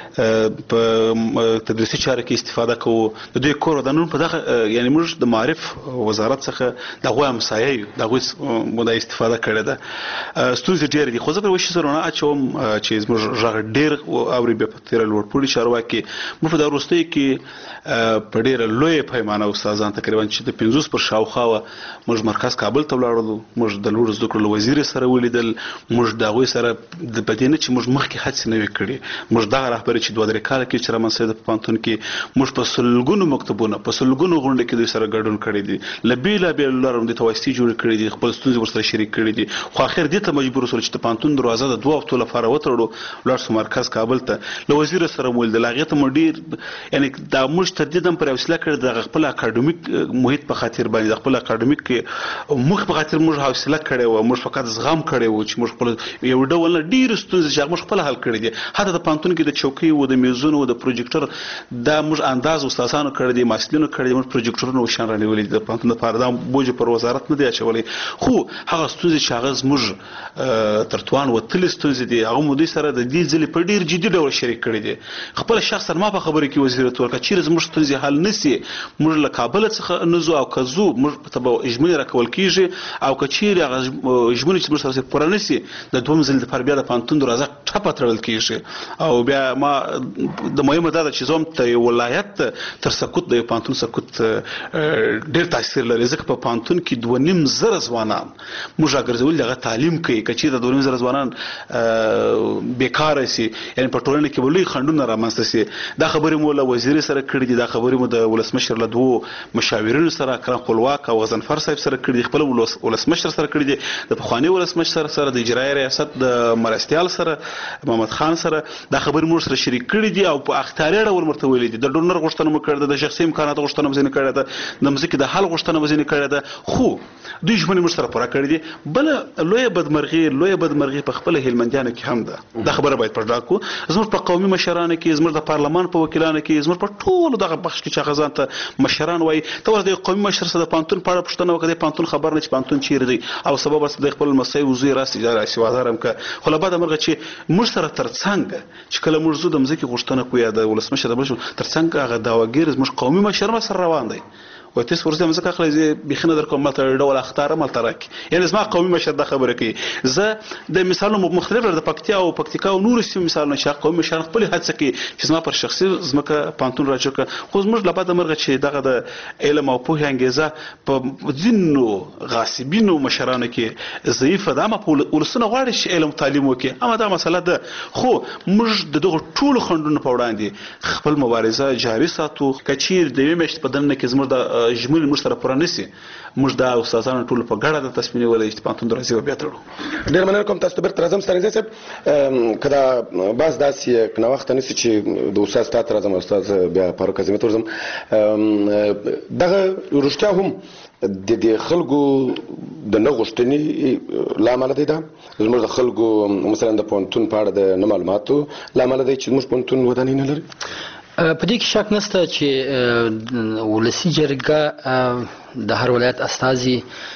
په تدریسي چارو کې استفاده کوو. د دوی کور ودانونو په دغه یعنې موږ د معرف وزارت څخه د هغوی همسایه یو، د هغوی مو دا استفاده کړې ده. ستونزې ډېرې دي، خو زه پر یوه شي سره ونه اچوم چې زموږ غږ ډېر اوري بیا په تېره لوړپوړي چارواکي. موږ په دا وروستیو کې په ډېره لویه پیمانه استادان تقریبا چې د پنځوس پر شاوخوا وه، موږ مرکز کابل ته ولاړلو، موږ د لوړو زده کړو له وزیر سره ولیدل، موږ د هغوی سره په دې نه چې موږ مخکې هڅې نه وې کړې، موږ دغه رهبري چې دوه درې کاله کې چې رامنځته شوې ده په پوهنتون کې، موږ په سلګونو مکتبونه په سلګونو غونډې کې دوی سره ګډون کړی دي، له بېلابېلو لارو دوی ته واسطې جوړې کړي دي، خپل ستونزې ورسره شریک کړي دي. خو اخر دې ته مجبور وسول چې د پوهنتون دروازه د دوه هفتو لپاره وتړو، ولاړ شو مرکز کابل ته، له وزیر سره مو ولیدل. هغې ته مو ډېر یعنې دا موږ تردید هم پر حوصله کړې د خپل اکاډمیک محیط په خاطر باندې، د خپل اکاډمیک موخې په خاطر موږ حوصله کړې وه، موږ فقط زغم کړی و چې موږ خپل یو ډول نه ډېرې ستونزې چې هغه موږ خپله حل کړې دي. حتی د پوهنتون کې د چوکۍ و، د میزونو و، د پروجیکټر دا موږ انداز استادانو کړی دی، محصلینو کړی دی، موږ پروجیکټرونه وشان رانیولي دي د پوهنتون لپاره. دا بوج پر وزارت نه دی اچولی، خو هغه ستونزې چې هغه زموږ تر توان وتلې ستونزې دي، هغه مو دوی سره د دې ځلې په ډېر جدي ډول شریک کړي دي. خپله شخصا ما په خبره کې وزیرت ورکړه چیرې زموږ ستونزې حل نه سي، موږ له کابله څخه نه ځو، او که ځو موږ ته به ژمنې راکول کېږي، او که چیرې هغه ژمنې چې زموږ سره پوره نه سي، د دوهم ځل لپاره بیا د پوهنتون دروازه ټپه تړل کېږي. او بیا ما د مهمه دا ده چې زه هم ته یو ولایت تر سقوط د یو پوهنتون سقوط ډېر تاثیر لري، ځکه په پوهنتون کې دوه نیم زره ځوانان موږ راګرځولي هغه تعلیم کوي. که چیرې د دوه نیم زره ځوانان بیکاره سي یعنی په ټولنه کې به لوی خنډونه رامنځته سي دا خبرې مو له وزیر سره کړې دي دا خبرې مو د ولسمشر له دوو مشاورینو سره کرم خپلواک او غضنفر صاحب سره کړې دي خپل ولسمشر سره کړې دي د پخواني ولسمشر سره د اجرایي ریاست د مرستیال سره محمد خان سره دا خبرې مو سره شریک کړې دي او په اختیاري ډول مرته ویلې دي د ډونر غوښتنه مو کړې ده د شخصي امکاناتو غوښتنه مو ځینې کړې ده د مځکې د حل غوښتنه مو ځینې کړې ده خو دوی ژمنې موږ سره پوره کړې دي بل لویه بدمرغي لویه بدمرغي په خپل هلمندیانو کې هم ده دا خبره باید پردا کو زموږ په قومي مشرانو کې زموږ د پارلمان په وکیلانو کې زموږ په ټولو دغه بخش کې چې غزان ته مشران وای ته ورته قومي مشر سره د پانتون په اړه پوښتنه وکړه پانتون خبر نه چې پانتون چیرې دی او سبب است د خپل مسای وزیر راستي راسي وزارم که خو له بعد مرغه چې موږ سره ترڅنګ چې کله موږ زو د مځکې غوښتنه کوی د ولسمشر د بل ترڅنګ هغه داواګیر زموږ قومي مشر سره روان دی و تاسو ورته مزه کاخلې بخنه در کوم ملته ډول اختار ملته راک یعنی زما قومي مشر د خبره کوي زه د مثالونو مختلف د پکتیا او پکتیکا او نور سیمه مثالونه چې قومي مشر خپل هڅه کوي چې زما پر شخصي زمکه پانتون راځي خو زموږ لپاره د مرغه چې دغه د علم او پوهه انګیزه په ځینو غاصبینو مشرانو کې ضعیفه ده ما په ولسونه غواړي چې علم تعلیم وکړي اما دا مسله ده خو موږ د دغه ټولو خنډونو په وړاندې خپل مبارزه جاري ساتو کچیر د یوې مشت په دننه کې زموږ د جمهور موږ سره پوره نسی موږ دا استادانو ټول په ګډه د تصمیم ولې چې پانتون درځي بیا تړو ډیر مننه کوم تاسو به ترازم ستنه صاحب کدا باز داسې کنه وخت نسی چې د استاد تاسو ترازم استاد بیا فاروق اعظمي ترازم دغه رښتیا هم د دې خلکو د نغښتنی لامل دی دا زموږ د خلکو مثلا د پونتون په اړه د معلوماتو لامل دی چې موږ پونتون ودانې نه لري په دې کې شک نشته چې ولسی جرګه د هر ولایت استازي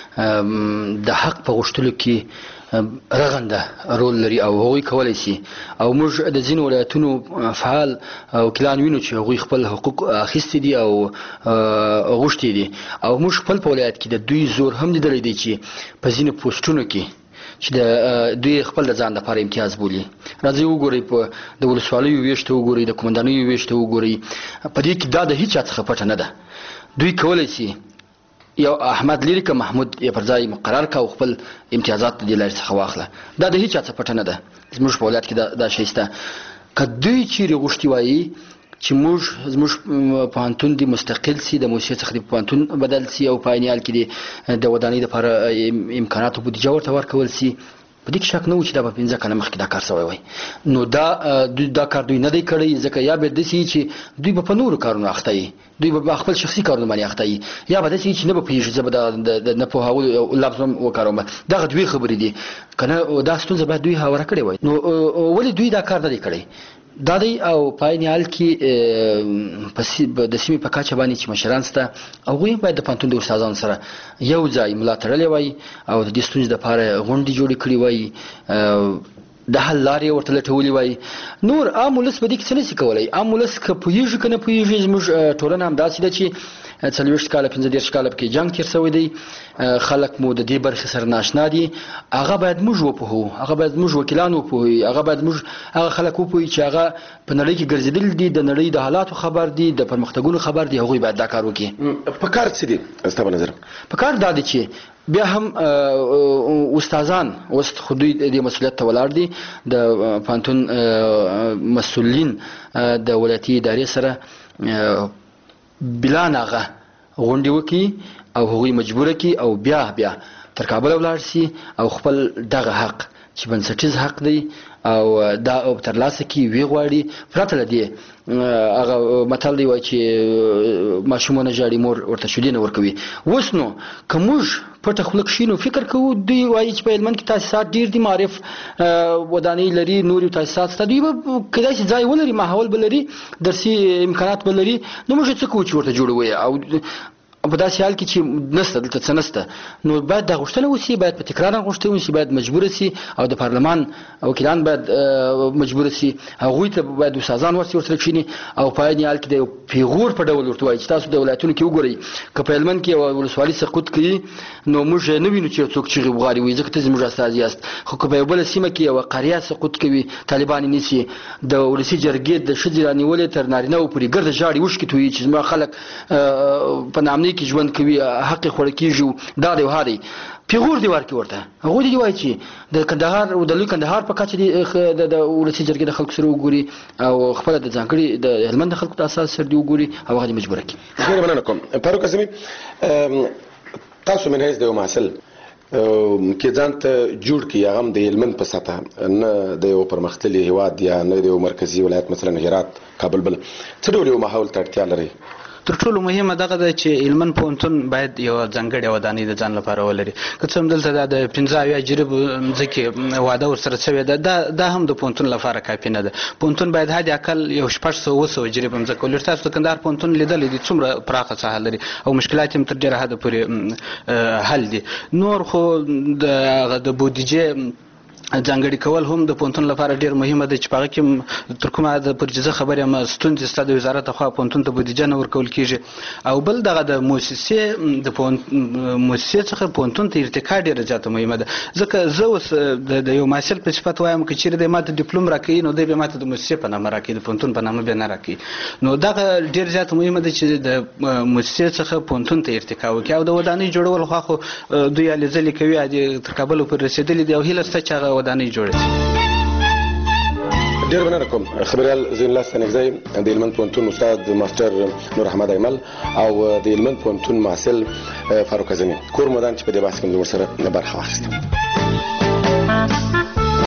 د حق په غوښتلو کې رغنده رول لري او هغوی کولی شي او موږ د ځینو ولایتونو فعال وکیلان وینو چې هغوی خپل حقوق اخیستي دي او غوښتي دي او موږ خپل په ولایت کې د دوی زور هم لیدلی دی چې په ځینو پوسټونو کې چې د دوی خپل د ځان لپاره امتیاز بولي راځي وګورئ په د ولسوالیو ویشته وګورئ د قومندانیو ویشته وګورئ په دې کې دا د هیڅ چا څخه پټه نه ده دوی کولی شي یو احمد لري که محمود یې پر ځای مقرر کا او خپل امتیازات د دې لارې څخه واخله دا د هیڅ چا څخه پټه نه ده زموږ په ولایت کې دا شی شته که دوی چیرې غوښتي وایي چې موږ زموږ پوهنتون د مستقل سي د موسسې څخه د پوهنتون بدل سي او په عینیال کې د ودانۍ لپاره امکاناتو بودیجه ورته ورکول سي په دې کې شک نه و چې دا به پنځه کاله مخکې دا کار سوی وای نو دا دا کار دوی نه دی کړی ځکه یا به داسې چې دوی به په نورو کارونو اخته وي دوی به خپل شخصي کارونو باندې اخته وي یا به داسې چې نه به پوهېږي زه به د نه پوهولو لفظ هم وکاروم دغه دوی خبرې دي که نه دا ستونزه باید دوی هواره کړې وای نو ولې دوی دا کار نه دی کړی دا دی او پاینیال کې د سیمې په کاچه باندې چې مشران شته هغوی باید د پوهنتون د استادانو سره یو ځای ملا تړلی وای او د دې ستونزې دپاره غونډې جوړې کړې وای د حل لارې ورته لټولې وای نور عام ولس په دې کې څه نشي کولی عام ولس که پوهېږي که نه پوهېږي زموږ ټولنه همداسې ده چې څلوېښت کاله پنځه دېرش کاله پکې جنګ تېر شوی دی خلک مو د دې برخې سره ناشنا دي هغه باید موږ وپوهو هغه باید موږ وکیلان وپوهوي هغه باید موږ هغه خلک وپوهوي چې هغه په نړۍ کې ګرځېدلي دي د نړۍ د حالاتو خبر دي د پرمختګونو خبر دي هغوی باید دا کار وکړي په کار څه دي ستا په نظر په کار دا دی چې بیا هم استادان اوس خو دوی د مسؤلیت ته ولاړ دي د پوهنتون مسؤلین د ولایتي ادارې سره بلا ناغه غونډې وکړي او هغوی مجبوره کړي او بیا بیا تر کابل ولاړ شي او خپل دغه حق چې بنسټیز حق دی او دا او ترلاسه کړي وی غواړي پرته له دې هغه متل دی وایي چې ماشومونه ژاړي مور ورته شیدې نه ورکوي اوس نو که موږ پټه خوله کښېنو فکر کوو دوی وایي چې په هلمند کې تاسیسات ډېر دي معارف ودانۍ لري نور یو تاسیسات شته دوی به کیدای شي ځای ولري ماحول به لري درسي امکانات به لري نو موږ څه کوو چې ورته جوړوي او په داسې حال کې چې نشته دلته څه نشته نو باید دا غوښتنه وشي باید په تکرار غوښتنه وشي باید مجبوره شي او د پارلمان وکیلان باید مجبوره شي هغوی ته باید استادان ورسي ورسره کښېني او په عین حال کې د یو پیغور په ډول ورته وایي چې تاسو د ولایتونو کې وګورئ که په هلمند کې یوه ولسوالي سقوط کوي نو موږ نه وینو چې یو څوک چغې وغاړي وایي ځکه ته زموږ استازي یاست خو که په یو بله سیمه کې یوه قریه سقوط کوي طالبان یې نیسي د ولسي جرګې د ښځې رانیولې تر نارینهو پورې ګرده ژاړي اوښکې تویي چې زما خلک په نامنۍ کې ژوند کوي حق یې خوړه کېږي دا دی او ها دی پیغور دی ورکی ورته هغه دی وایي چې د کندهار او د لوی کندهار په کچه دی د ولسی جرګې د خلکو سره وګوري او خپل د ځانګړي د هلمند خلکو په اساس سره دی وګوري او هغه مجبور کی. خیر مننه کوم. فاروق قاسمي تاسو من هیڅ د محصل کې ځان ته جوړ کی هغه د هلمند په سطح نه د یو پرمختللي هیواد یا نه د یو مرکزی ولایت مثلا هرات کابل بل څه ډول یو ماحول ته اړتیا لري؟ تر ټولو مهمه دغه ده چې هلمند پوهنتون باید یو ځانګړې ودانۍ د ځان لپاره ولري. که څه هم دلته دا د پنځه اویا جریب ځکه واده ورسره شوې ده دا دا هم د پوهنتون لپاره کافي نه ده. پوهنتون باید حد اقل یو شپږ سوه اوه سوه جریب ځکه ولر تاسو د کندهار پوهنتون لیدلې دي څومره پراخه ساحه لري او مشکلات هم تر ډیره حده پورې حل دي. نور خو د د بودیجه ځانګړي کول هم د پوهنتون لپاره ډیر مهمه ده چې په هغه کې تر کومه د پرجزه خبرې هم ستونزې شته د وزارت خوا پوهنتون ته بودیجه نه ورکول کیږي او بل دغه د مؤسسې د مؤسسې څخه پوهنتون ته ارتقا ډیره زیاته مهمه ده. ځکه زه اوس د یو محصل په صفت وایم که چیرې د ماته ډیپلوم راکوي نو دی به ماته د مؤسسې په نامه راکوي د پوهنتون په نامه به نه راکوي. نو دغه ډیر زیاته مهمه ده چې د مؤسسې څخه پوهنتون ته ارتقا وکړي او د ودانۍ جوړول خو خو دوی هلې ځلې کوي تر کابل پورې رسېدلي دي او هیله شته چې هغه ودانۍ جوړه شي. ډیر مننه کوم. خبريال زین الله ستنګزی د هلمند پوهنتون استاد ماستر نور احمد ایمل او د هلمند پوهنتون محصل فاروق قاسمي کور مدان چې په دې بحث کې موږ سره برخه واخیسته.